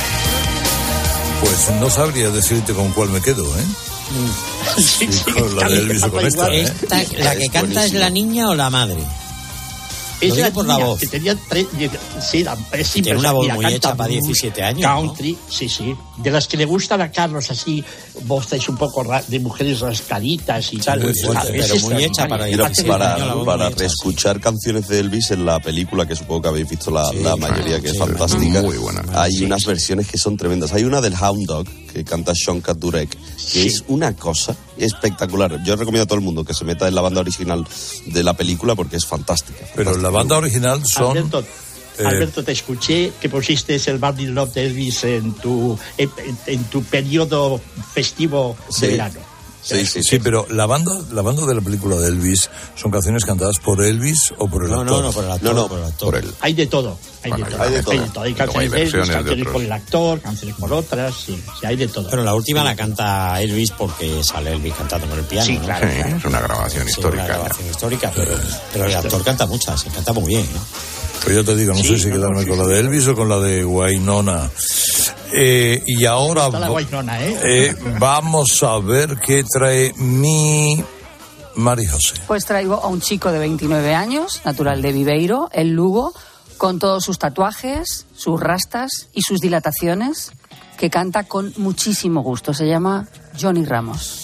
Pues no sabría decirte con cuál me quedo, ¿eh? Sí, sí, con la de Elvis o con esta, ¿eh? Esta, ¿La que canta es la niña o la madre? Es Lo digo la por niña la voz. que tenía tres, sí, la, es Tiene una voz mira, muy canta hecha para blues, diecisiete años, country, ¿no? Sí, sí. De las que le gustan a Carlos, así, voces un poco ra- de mujeres rascaditas y tal. muy Es fuerte, extraordinaria. pero muy hecha para Mira, Aparte de- para, para reescuchar canciones de Elvis en la película, que supongo que habéis visto la, Sí, la mayoría, que sí, es fantástica. muy buena. Hay Sí. unas versiones que son tremendas. Hay una del Hound Dog, que canta Sean Durek, que Sí. es una cosa espectacular. Yo recomiendo a todo el mundo que se meta en la banda original de la película porque es fantástica. Pero la banda original son... Alberto, eh, Alberto, te escuché que pusiste el Burning Love de Elvis en tu, en, en tu periodo festivo Sí. de verano. Sí, sí, sí, pero la banda, la banda de la película de Elvis son canciones cantadas por Elvis o por el No, actor. no, no, por el actor, No, no, por el actor. por él. Hay de todo. Hay, Bueno, de, todo. hay de todo. Hay de todo. Hay Luego canciones hay de Elvis, versiones de canciones otros. por el actor, canciones por otras, sí, sí, hay de todo. Pero la última la canta Elvis porque sale Elvis cantando con el piano. Sí, ¿no? claro, Sí, claro. es una grabación Sí, histórica. una grabación histórica, pero, pero el actor canta muchas, se canta muy bien, ¿no? Pues yo te digo, no Sí, sé si no, quedarme sí, con sí. la de Elvis o con la de Wynonna. Eh, y ahora Está la vo- Wynonna, ¿eh? eh, vamos a ver qué trae mi Mari José. Pues traigo a un chico de veintinueve años, natural de Viveiro, en Lugo, con todos sus tatuajes, sus rastas y sus dilataciones, que canta con muchísimo gusto. Se llama Johnny Ramos.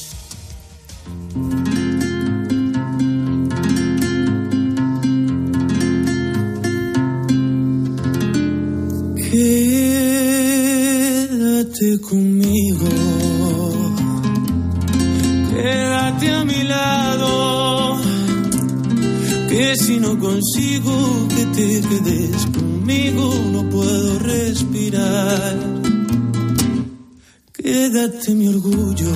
Quédate conmigo, quédate a mi lado, que si no consigo que te quedes conmigo no puedo respirar. Quédate mi orgullo,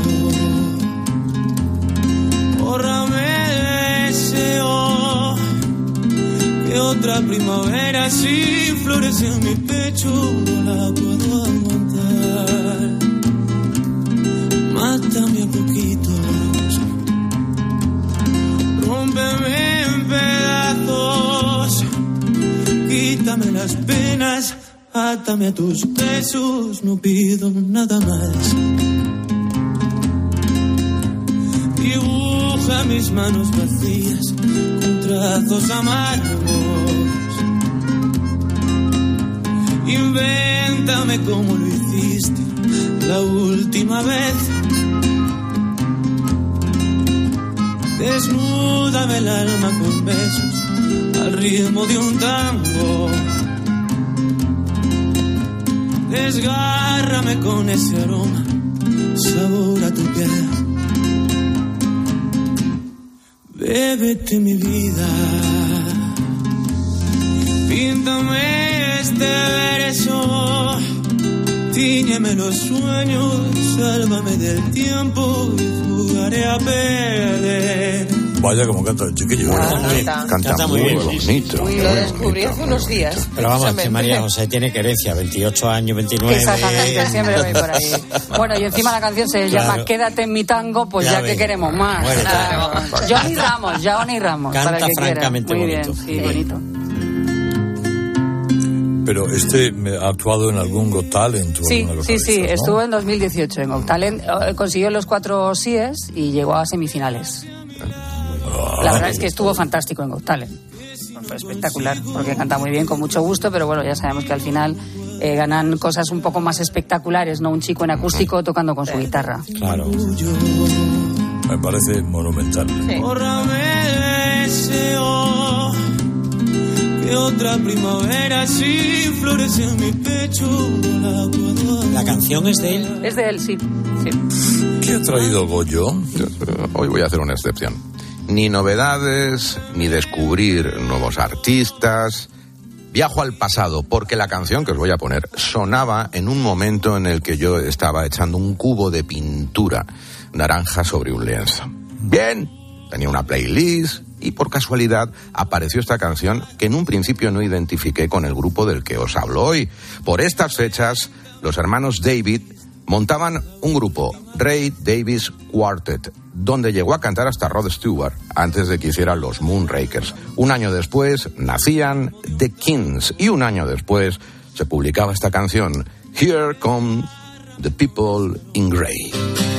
bórrame el deseo, que otra primavera si florece en mi pecho no la puedo aguantar. Mátame a poquitos, rómpeme en pedazos, quítame las penas, átame a tus besos, no pido nada más. Dibuja mis manos vacías con trazos amargos. Invéntame como lo hiciste la última vez. Desnúdame el alma con besos al ritmo de un tango. Desgárrame con ese aroma, sabor a tu piel. Bébete mi vida, píntame este verso, tíñeme los sueños, sálvame del tiempo y jugaré a perder. Vaya como canta el chiquillo. Bueno, ¿eh? muy- Canta, canta canta muy muy bien. bonito. Uy, muy lo descubrí bonito, hace muy unos bonito. días. Pero vamos, que precisamente. María José tiene querencia, veintiocho años, veintinueve. Exactamente, siempre voy por ahí. Bueno, y encima la canción se Claro. llama Quédate en mi tango, pues Ya ya, ves. que queremos más. Bueno, Claro. Johnny Ramos, Johnny Ramos. Canta para el que quiera. francamente Muy bonito. bien, sí, bonito. Pero este me ha actuado en algún Got Talent o Sí, alguna cosa sí, de sí, estas, ¿no? estuvo en dos mil dieciocho en Got Talent, eh, consiguió los cuatro síes y llegó a semifinales. La verdad es que estuvo fantástico en Got Talent. Fue espectacular, porque canta muy bien, con mucho gusto, pero bueno, ya sabemos que al final eh, ganan cosas un poco más espectaculares, ¿no? Un chico en acústico tocando con su guitarra. Claro. Me parece monumental. Bórrame el deseo, que otra primavera si florece en mi pecho no la puedo. ¿La canción es de él? Es de él, sí. sí. ¿Qué ha traído Goyo? Hoy voy a hacer una excepción. Ni novedades, ni descubrir nuevos artistas. Viajo al pasado porque la canción que os voy a poner sonaba en un momento en el que yo estaba echando un cubo de pintura naranja sobre un lienzo. Bien, tenía una playlist y por casualidad apareció esta canción que en un principio no identifiqué con el grupo del que os hablo hoy. Por estas fechas, los hermanos David montaban un grupo, Ray Davis Quartet, donde llegó a cantar hasta Rod Stewart, antes de que hicieran los Moonrakers. Un año después nacían The Kings, y un año después se publicaba esta canción, Here Come the People in Grey.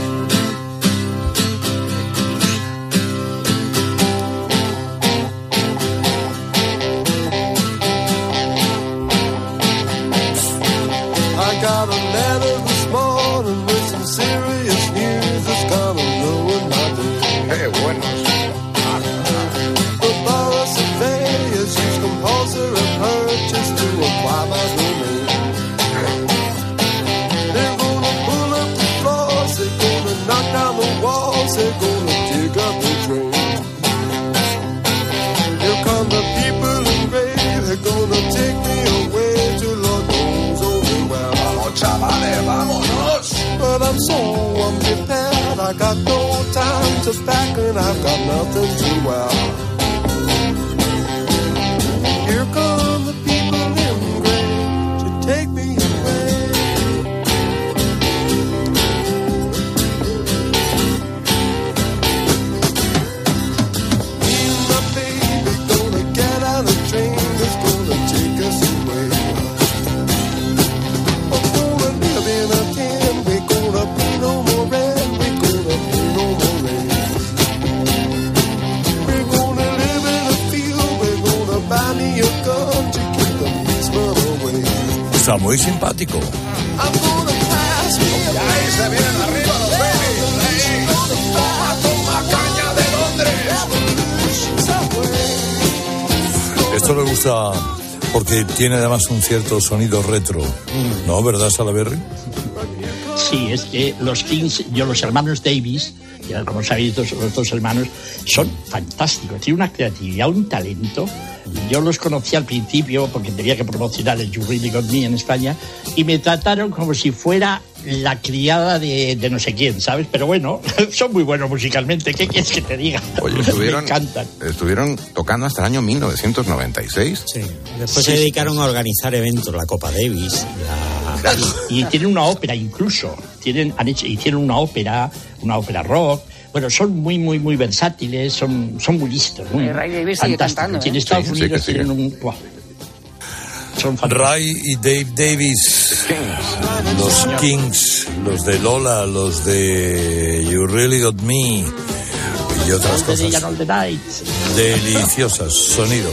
I got a letter this morning with some serious news that's gonna ruin my day. Qué buenos. The borough surveyors use compulsory purchase to acquire my domain. They're gonna pull up the floors, they're gonna knock down the walls, they're gonna dig up the drain. Here come the people in gray, they're gonna take me away to Lord knows only where. Chavales, vámonos. But I'm so unprepared, I got no time to pack and I've got nothing to wear. Here come the people in gray to take me away. Me and my baby gonna get on a train that's gonna take us away. In a tin, we gonna be no more red, we gonna be no more rain. We're gonna live in a field, we're gonna buy me a gun to keep the policeman away. Está muy simpático. I'm gonna pass me a Ahí se vienen arriba los babies. Toma, toma caña de Londres. Esto le gusta porque tiene además un cierto sonido retro, ¿no? ¿Verdad, Salaberry? Sí, es que los Kings, yo los hermanos Davis, ya como sabéis, los, los dos hermanos, son fantásticos, tienen una creatividad, un talento. Yo los conocí al principio porque tenía que promocionar el You Really Got Me en España y me trataron como si fuera la criada de, de no sé quién, ¿sabes? Pero bueno, son muy buenos musicalmente, ¿qué quieres que te diga? Oye, estuvieron, me encantan. Estuvieron tocando hasta el año mil novecientos noventa y seis. Sí, después Sí, se dedicaron sí. a organizar eventos, la Copa Davis, la... Y, y tienen una ópera incluso, tienen, han hecho, y tienen una ópera, una ópera rock. Bueno, son muy, muy, muy versátiles, son, son muy listos, muy Ray Davis sigue fantásticos. cantando, ¿eh? Y en Estados Sí, sí Unidos que tienen un... Wow, son fantásticos. Ray y Dave Davis, los Kings, los de Lola, los de You Really Got Me y otras All the day cosas and all the night. deliciosas, sonidos.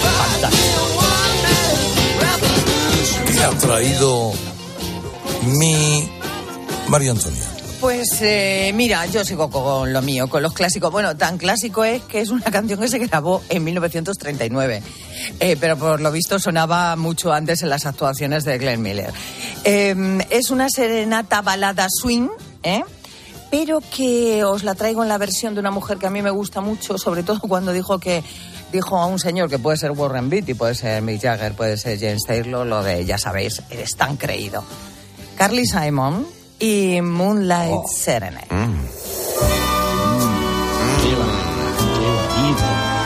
¿Qué ha traído mi María Antonia? Pues eh, mira, yo sigo con lo mío, con los clásicos. Bueno, tan clásico es que es una canción que se grabó en mil novecientos treinta y nueve, eh, pero por lo visto sonaba mucho antes en las actuaciones de Glenn Miller. Eh, es una serenata balada swing, ¿eh? pero que os la traigo en la versión de una mujer que a mí me gusta mucho, sobre todo cuando dijo que dijo a un señor que puede ser Warren Beatty, puede ser Mick Jagger, puede ser James Taylor, lo de, ya sabéis, eres tan creído. Carly Simon y Moonlight oh. Serenade. Mm. Qué bonito.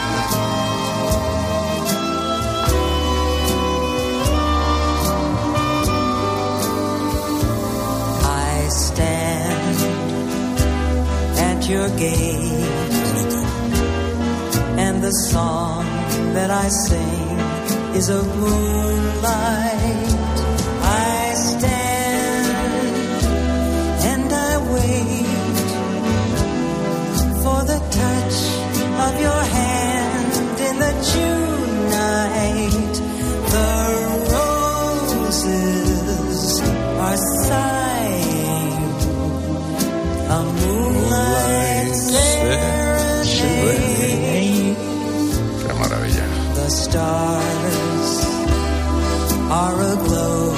I stand at your gate, and the song that I sing is of moonlight. I stand and I wait for the touch of your hand in the June night. The roses are sighing a moonlight serenade. Qué maravilla. The stars are aglow,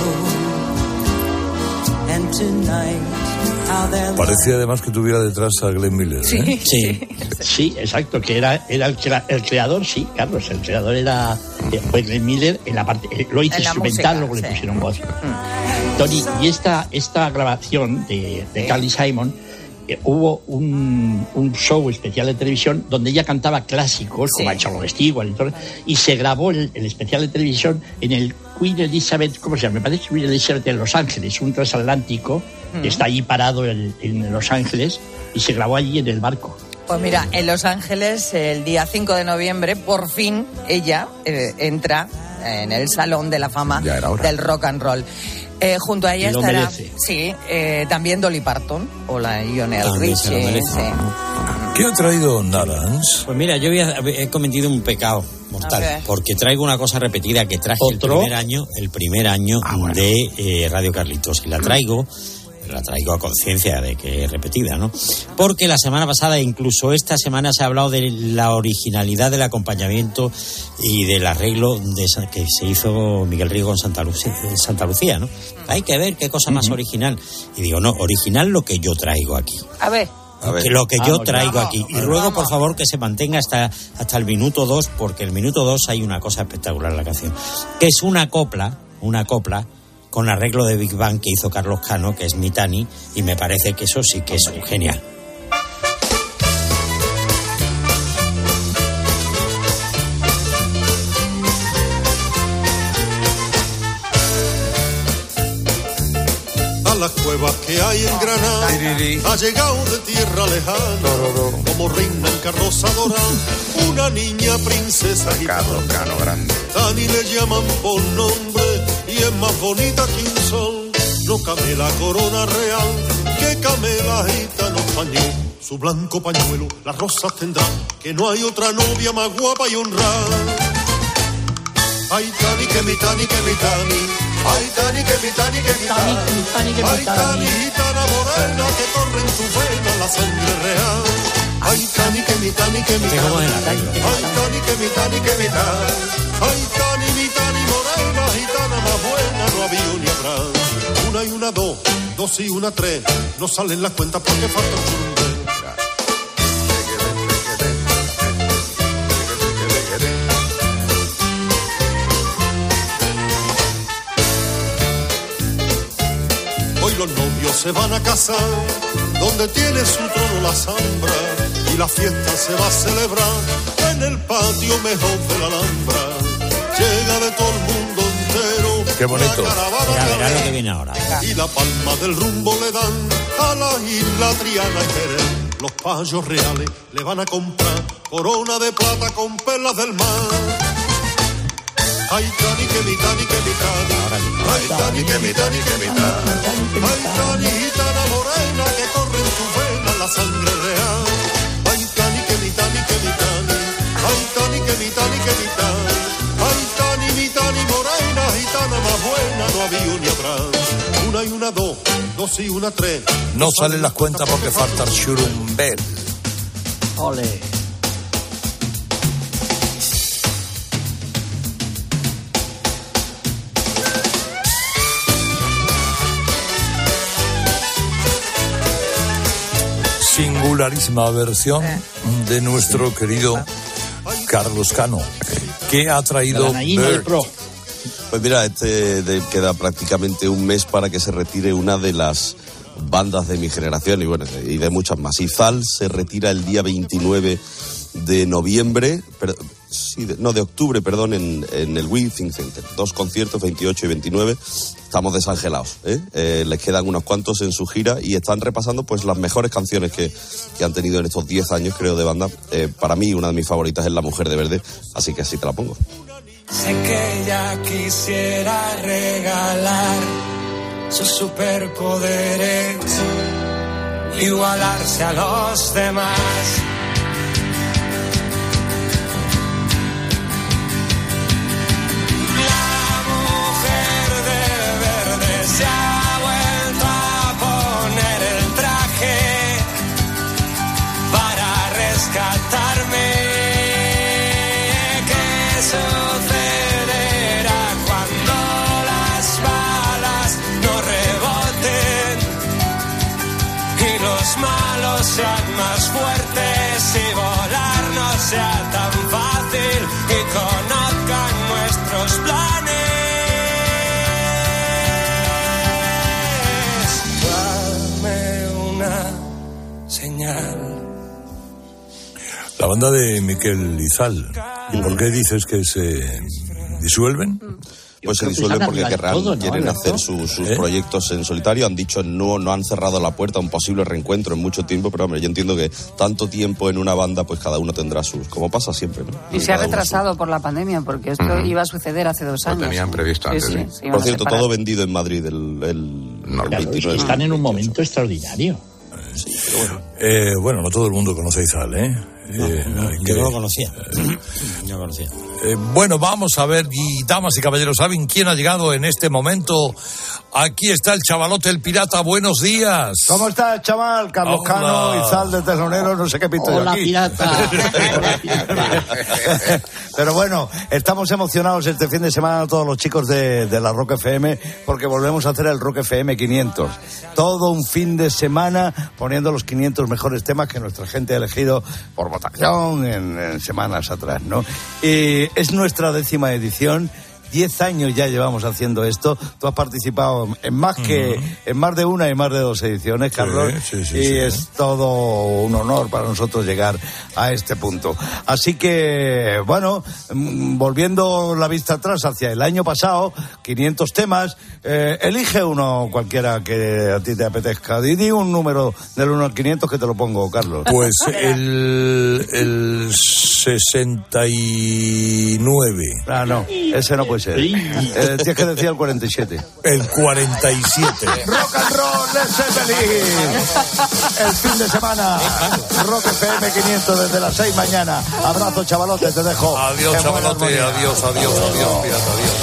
and tonight how they're Parece además que tuviera detrás a Glenn Miller, ¿eh? Sí, sí, sí, exacto, que era, era el, crea, el creador, sí, Carlos, el creador era, Fue Glenn Miller en la parte, eh, lo hizo En la instrumental, música, luego sí. le pusieron voz. Tony, y esta, esta grabación de, de Carly Simon, eh, hubo un, un show especial de televisión donde ella cantaba clásicos, como ha hecho Rod Stewart y todo, y se grabó el, el especial de televisión en el Queen Elizabeth, ¿cómo se llama? Me parece Queen Elizabeth en Los Ángeles, un transatlántico que Mm. está ahí parado en, en Los Ángeles, y se grabó allí en el barco. Pues mira, en Los Ángeles, el día cinco de noviembre, por fin ella eh, entra en el Salón de la Fama del Rock and Roll. Eh, junto a ella Y lo estará, merece. sí, eh, también Dolly Parton o la Lionel También se lo Richie. merece. Sí. ¿Qué ha traído Narans? Pues mira, yo voy a- he cometido un pecado mortal, A ver. porque traigo una cosa repetida que traje el ¿Otro? primer año, el primer año de eh, Radio Carlitos. Y la traigo, la traigo a conciencia de que es repetida, ¿no? Porque la semana pasada, incluso esta semana, se ha hablado de la originalidad del acompañamiento y del arreglo de esa- que se hizo Miguel Riego en Santa Lucía, en Santa Lucía, ¿no? Hay que ver qué cosa más original. Y digo, no, original lo que yo traigo aquí. A ver. Que lo que yo Vamos, traigo vamos, aquí. Y vamos. ruego, por favor, que se mantenga hasta, hasta el minuto dos, porque el minuto dos hay una cosa espectacular en la canción. Que es una copla, una copla, con arreglo de Big Bang que hizo Carlos Cano, que es Mitani, y me parece que eso sí que es genial. A las cuevas que hay en Granada ha llegado de tierra lejana como reina en carroza dorada una niña princesa Carlos gitana. Cano grande. Tani le llaman por nombre y es más bonita que un sol. No camela corona real, que camela gitano español. Su blanco pañuelo las rosas tendrá, que no hay otra novia más guapa y honrada. Ay, Tani, que mi Tani, que mi Tani. Ay, Tani, que mi Tani, que mi Tani. Ay, Tani, gitana morena, que corre en tu vena la sangre real. Ay, Tani, que mi Tani, que mi Este cómo Tani. es el arreglo. Ay, Tani, que mi Tani, que mi Tani. Ay, Tani, mi Tani morena, gitana más buena, no había ni habrá. Una y una dos, dos y una tres, no salen las cuentas porque falta un churumbe. Hoy los novios se van a casar, donde tiene su trono la zambra, y la fiesta se va a celebrar en el patio mejor de la Alhambra. Llega de todo el mundo entero. Qué bonito. la caravana Mira, de verá lo Jerez, que viene ahora. y la palma del rumbo le dan a la isla Triana y Jerez. Los payos reales le van a comprar corona de plata con perlas del mar. Ay, Tani, que mi Tani, que mi Tani. Ay, Tani, que mi Tani, que mi Tani. Ay, Tani, gitana morena, que corre en tu vena la sangre real. Ay, Tani, que mi Tani, que mi Tani. Ay, Tani, que mi Tani, que mi Tani. Ay, Tani, mi Tani morena, gitana más buena, no había ni habrá. Una y una dos, dos y una tres. No salen las cuentas porque falta el churumbel. Ole. Singularísima versión de nuestro querido Carlos Cano, que ha traído Bird. Pues mira, este de- queda prácticamente un mes para que se retire una de las bandas de mi generación y bueno, y de muchas más. Izal se retira el día veintinueve de noviembre, per- sí, de- no, de octubre, perdón, en, en el Wii Think Center. Dos conciertos, veintiocho y veintinueve. Estamos desangelados, ¿eh? Eh, les quedan unos cuantos en su gira y están repasando pues las mejores canciones que, que han tenido en estos diez años, creo, de banda. Eh, para mí, una de mis favoritas es La Mujer de Verde, así que así te la pongo. Sé que ella quisiera regalar sus superpoderes, igualarse a los demás. La mujer de verde se ha vuelto a poner el traje para rescatarme. ¿Qué sucederá cuando las balas no reboten y los malos sean más fuertes? otros planes. Dame una señal. La banda de Miquel Izal. ¿Y por qué dices que se disuelven? Pues se disuelven porque querrán, todo, ¿no? quieren hacer su, sus ¿Eh? proyectos en solitario. Han dicho no, no han cerrado la puerta a un posible reencuentro en mucho tiempo, pero hombre, yo entiendo que tanto tiempo en una banda, pues cada uno tendrá sus, como pasa siempre, ¿no? Y se ha retrasado su... por la pandemia, porque esto uh-huh. iba a suceder hace dos años. Lo tenían previsto antes. Sí, sí, sí. Por cierto, todo vendido en Madrid el, el, no, el veintinueve. Están en un momento extraordinario. Sí, pero bueno. Eh, bueno, no todo el mundo conoce a Izal, ¿eh? No, eh no, que, yo no lo conocía. Eh, yo lo conocía. Eh, bueno, vamos a ver, y damas y caballeros, ¿saben quién ha llegado en este momento? Aquí está el chavalote, el pirata. Buenos días. ¿Cómo está, chaval? Carlos Hola. Cano, Izal de Tejonero, no sé qué pinto Hola, yo aquí. Pirata. Hola, pirata. Pero bueno, estamos emocionados este fin de semana todos los chicos de, de la Rock F M, porque volvemos a hacer el Rock F M quinientos. Todo un fin de semana poniendo los quinientos mejores temas que nuestra gente ha elegido por votación en, en semanas atrás, ¿no? Y es nuestra décima edición. Diez años ya llevamos haciendo esto. Tú has participado en más que uh-huh. en más de una y más de dos ediciones, Carlos. Sí, sí, sí, y sí, es sí. todo un honor para nosotros llegar a este punto. Así que, bueno, volviendo la vista atrás hacia el año pasado, quinientos temas. Eh, elige uno cualquiera que a ti te apetezca. Di, di un número del uno al quinientos que te lo pongo, Carlos. Pues el, el sesenta y nueve. Ah, no, ese no puede ser. Eh, tienes que decir el cuarenta y siete. El cuarenta y siete. Rock and roll, Led Zeppelin. El fin de semana. Rock F M quinientos desde las seis mañana. Abrazo, chavalote, te dejo. Adiós, chavalote, adiós, adiós, adiós, pirata, adiós.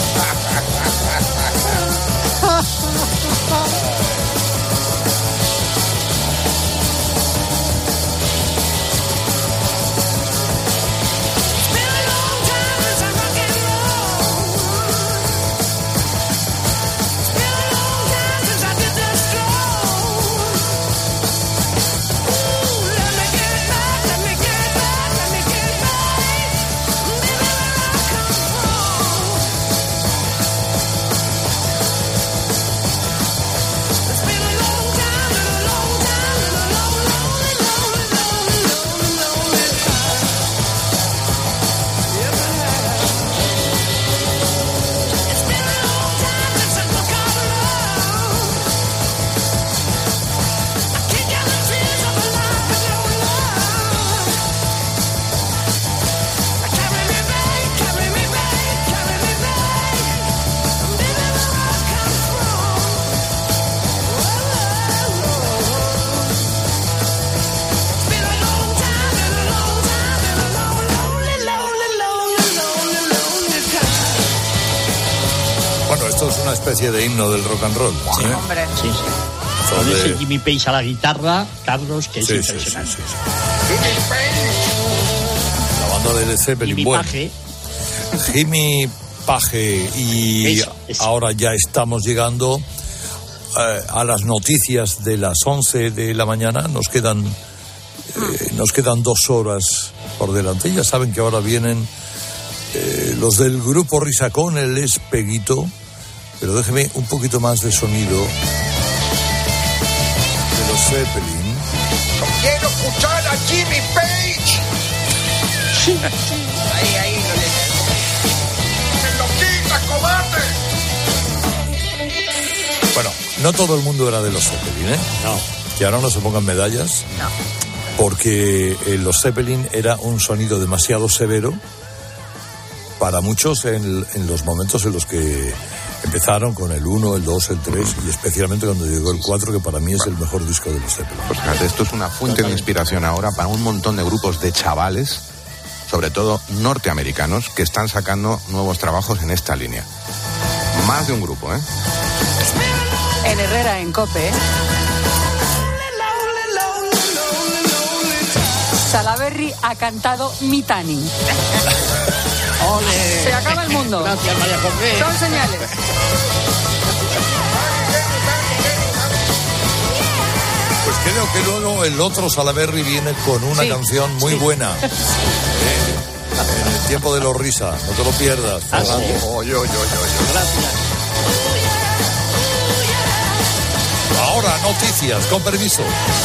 Una especie de himno del rock and roll. Sí, ¿eh? Hombre. Sí, sí. Con de... ese Jimmy Page a la guitarra, Carlos, que es sí, impresionante. Sí, sí, sí. Jimmy Page. La banda de Led Zeppelin. Jimmy bueno, Page. Jimmy Page. Y eso, eso. Ahora ya estamos llegando eh, a las noticias de las once de la mañana. Nos quedan, eh, nos quedan dos horas por delante. Ya saben que ahora vienen eh, los del grupo Risacón, el Espeguito. Pero déjeme un poquito más de sonido de los Zeppelin. ¡No quiero escuchar a Jimmy Page! Ahí, ahí, no le... ¡Me lo quitas, cobarde! Bueno, no todo el mundo era de los Zeppelin, ¿eh? No. Que ahora no se pongan medallas. No. Porque eh, los Zeppelin era un sonido demasiado severo para muchos en, en los momentos en los que empezaron con el uno, el dos, el tres y especialmente cuando llegó el cuatro, que para mí es el mejor disco de los Zeppelin. Pues fíjate, esto es una fuente de inspiración ahora para un montón de grupos de chavales, sobre todo norteamericanos, que están sacando nuevos trabajos en esta línea. Más de un grupo, ¿eh? En Herrera, en COPE, ¿eh? Salaberry ha cantado Mitani. ¡Ole! Se acaba el mundo. Gracias, María José. Son señales. Pues creo que luego el otro Salaberry viene con una sí, canción muy sí. buena. Eh, En el tiempo de los risas, no te lo pierdas. Oh, oh, yo, yo, yo, yo. Gracias. Ahora, noticias, con permiso.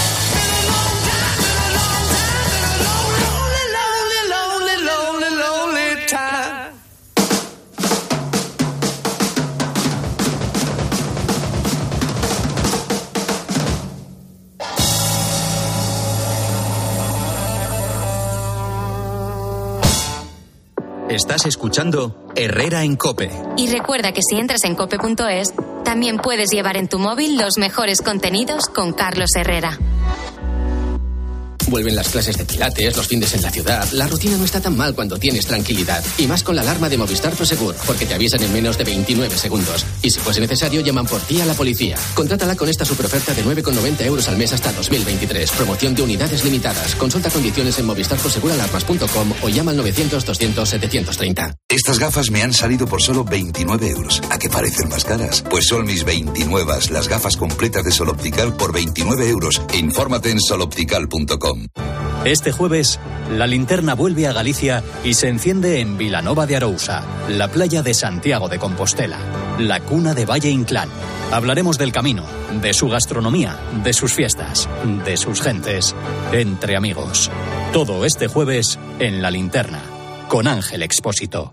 Estás escuchando Herrera en COPE. Y recuerda que si entras en cope punto es, también puedes llevar en tu móvil los mejores contenidos con Carlos Herrera. Vuelven las clases de pilates, los fines en la ciudad. La rutina no está tan mal cuando tienes tranquilidad. Y más con la alarma de Movistar Prosegur, porque te avisan en menos de veintinueve segundos. Y si fuese necesario, llaman por ti a la policía. Contrátala con esta superoferta de nueve con noventa euros al mes hasta dos mil veintitrés. Promoción de unidades limitadas. Consulta condiciones en movistar prosegur alarmas punto com o llama al novecientos doscientos setecientos treinta. Estas gafas me han salido por solo veintinueve euros. ¿A qué parecen más caras? Pues son mis veintinueve, las gafas completas de Sol Optical por veintinueve euros. Infórmate en sol optical punto com. Este jueves, la linterna vuelve a Galicia y se enciende en Vilanova de Arousa, la playa de Santiago de Compostela, la cuna de Valle Inclán. Hablaremos del camino, de su gastronomía, de sus fiestas, de sus gentes, entre amigos. Todo este jueves en La Linterna, con Ángel Expósito.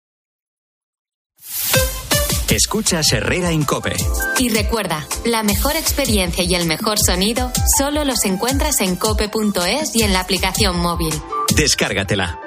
Escuchas Herrera en COPE. Y recuerda, la mejor experiencia y el mejor sonido solo los encuentras en cope punto es y en la aplicación móvil. Descárgatela.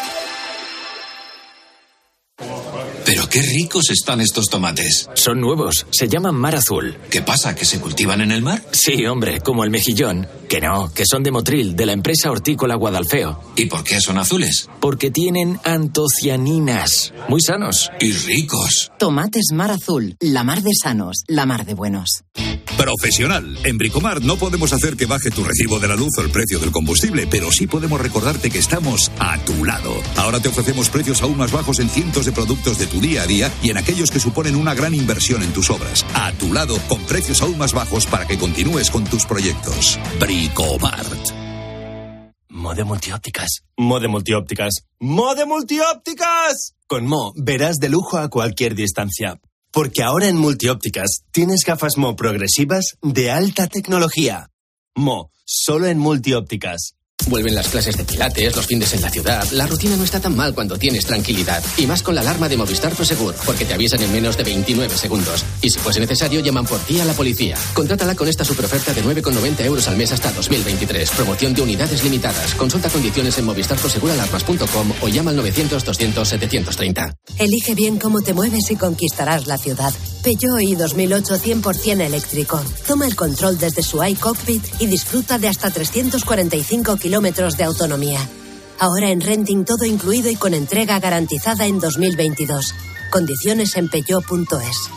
Pero qué ricos están estos tomates. Son nuevos, se llaman mar azul. ¿Qué pasa, que se cultivan en el mar? Sí, hombre, como el mejillón. Que no, que son de Motril, de la empresa hortícola Guadalfeo. ¿Y por qué son azules? Porque tienen antocianinas. Muy sanos. Y ricos. Tomates mar azul, la mar de sanos, la mar de buenos. Profesional. En Bricomar no podemos hacer que baje tu recibo de la luz o el precio del combustible, pero sí podemos recordarte que estamos a tu lado. Ahora te ofrecemos precios aún más bajos en cientos de productos de tu día a día y en aquellos que suponen una gran inversión en tus obras. A tu lado, con precios aún más bajos para que continúes con tus proyectos. Bricomart. Mode Multiópticas. Mode Multiópticas. ¡Mode Multiópticas! Con Mo verás de lujo a cualquier distancia. Porque ahora en Multiópticas tienes gafas Mo progresivas de alta tecnología. Mo, solo en Multiópticas. Vuelven las clases de pilates, los fines en la ciudad. La rutina no está tan mal cuando tienes tranquilidad. Y más con la alarma de Movistar Prosegur, porque te avisan en menos de veintinueve segundos. Y si fuese necesario, llaman por ti a la policía. Contrátala con esta superoferta de nueve con noventa euros al mes hasta dos mil veintitrés. Promoción de unidades limitadas. Consulta condiciones en movistar prosegur alarmas punto com o llama al novecientos doscientos setecientos treinta. Elige bien cómo te mueves y conquistarás la ciudad. Peugeot i dos mil ocho cien por ciento eléctrico. Toma el control desde su iCockpit y disfruta de hasta trescientos cuarenta y cinco kilómetros de autonomía. Ahora en renting todo incluido y con entrega garantizada en dos mil veintidós. Condiciones en peugeot punto es.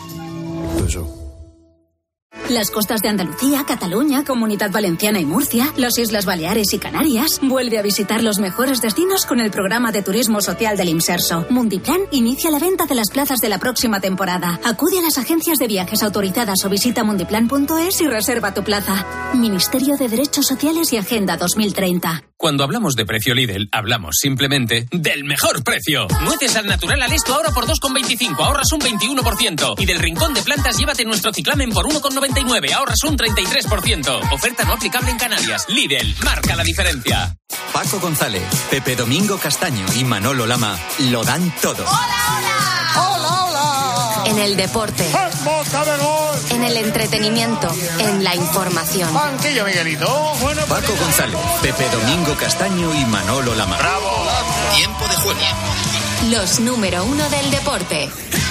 Las costas de Andalucía, Cataluña, Comunidad Valenciana y Murcia, las Islas Baleares y Canarias. Vuelve a visitar los mejores destinos con el programa de turismo social del Imserso. Mundiplan inicia la venta de las plazas de la próxima temporada. Acude a las agencias de viajes autorizadas o visita mundiplan punto es y reserva tu plaza. Ministerio de Derechos Sociales y Agenda dos mil treinta. Cuando hablamos de precio Lidl, hablamos simplemente del mejor precio. Nueces al natural al esto ahora por dos con veinticinco, ahorras un veintiuno por ciento. Y del rincón de plantas llévate nuestro ciclamen por uno con noventa y nueve, ahorras un treinta y tres por ciento. Oferta no aplicable en Canarias. Lidl, marca la diferencia. Paco González, Pepe Domingo Castaño y Manolo Lama lo dan todo. ¡Hola, hola! En el deporte. En el entretenimiento. En la información. Banquillo, Miguelito. Bueno, Paco González, Pepe Domingo Castaño y Manolo Lama. Bravo. Tiempo de juego. Los número uno del deporte.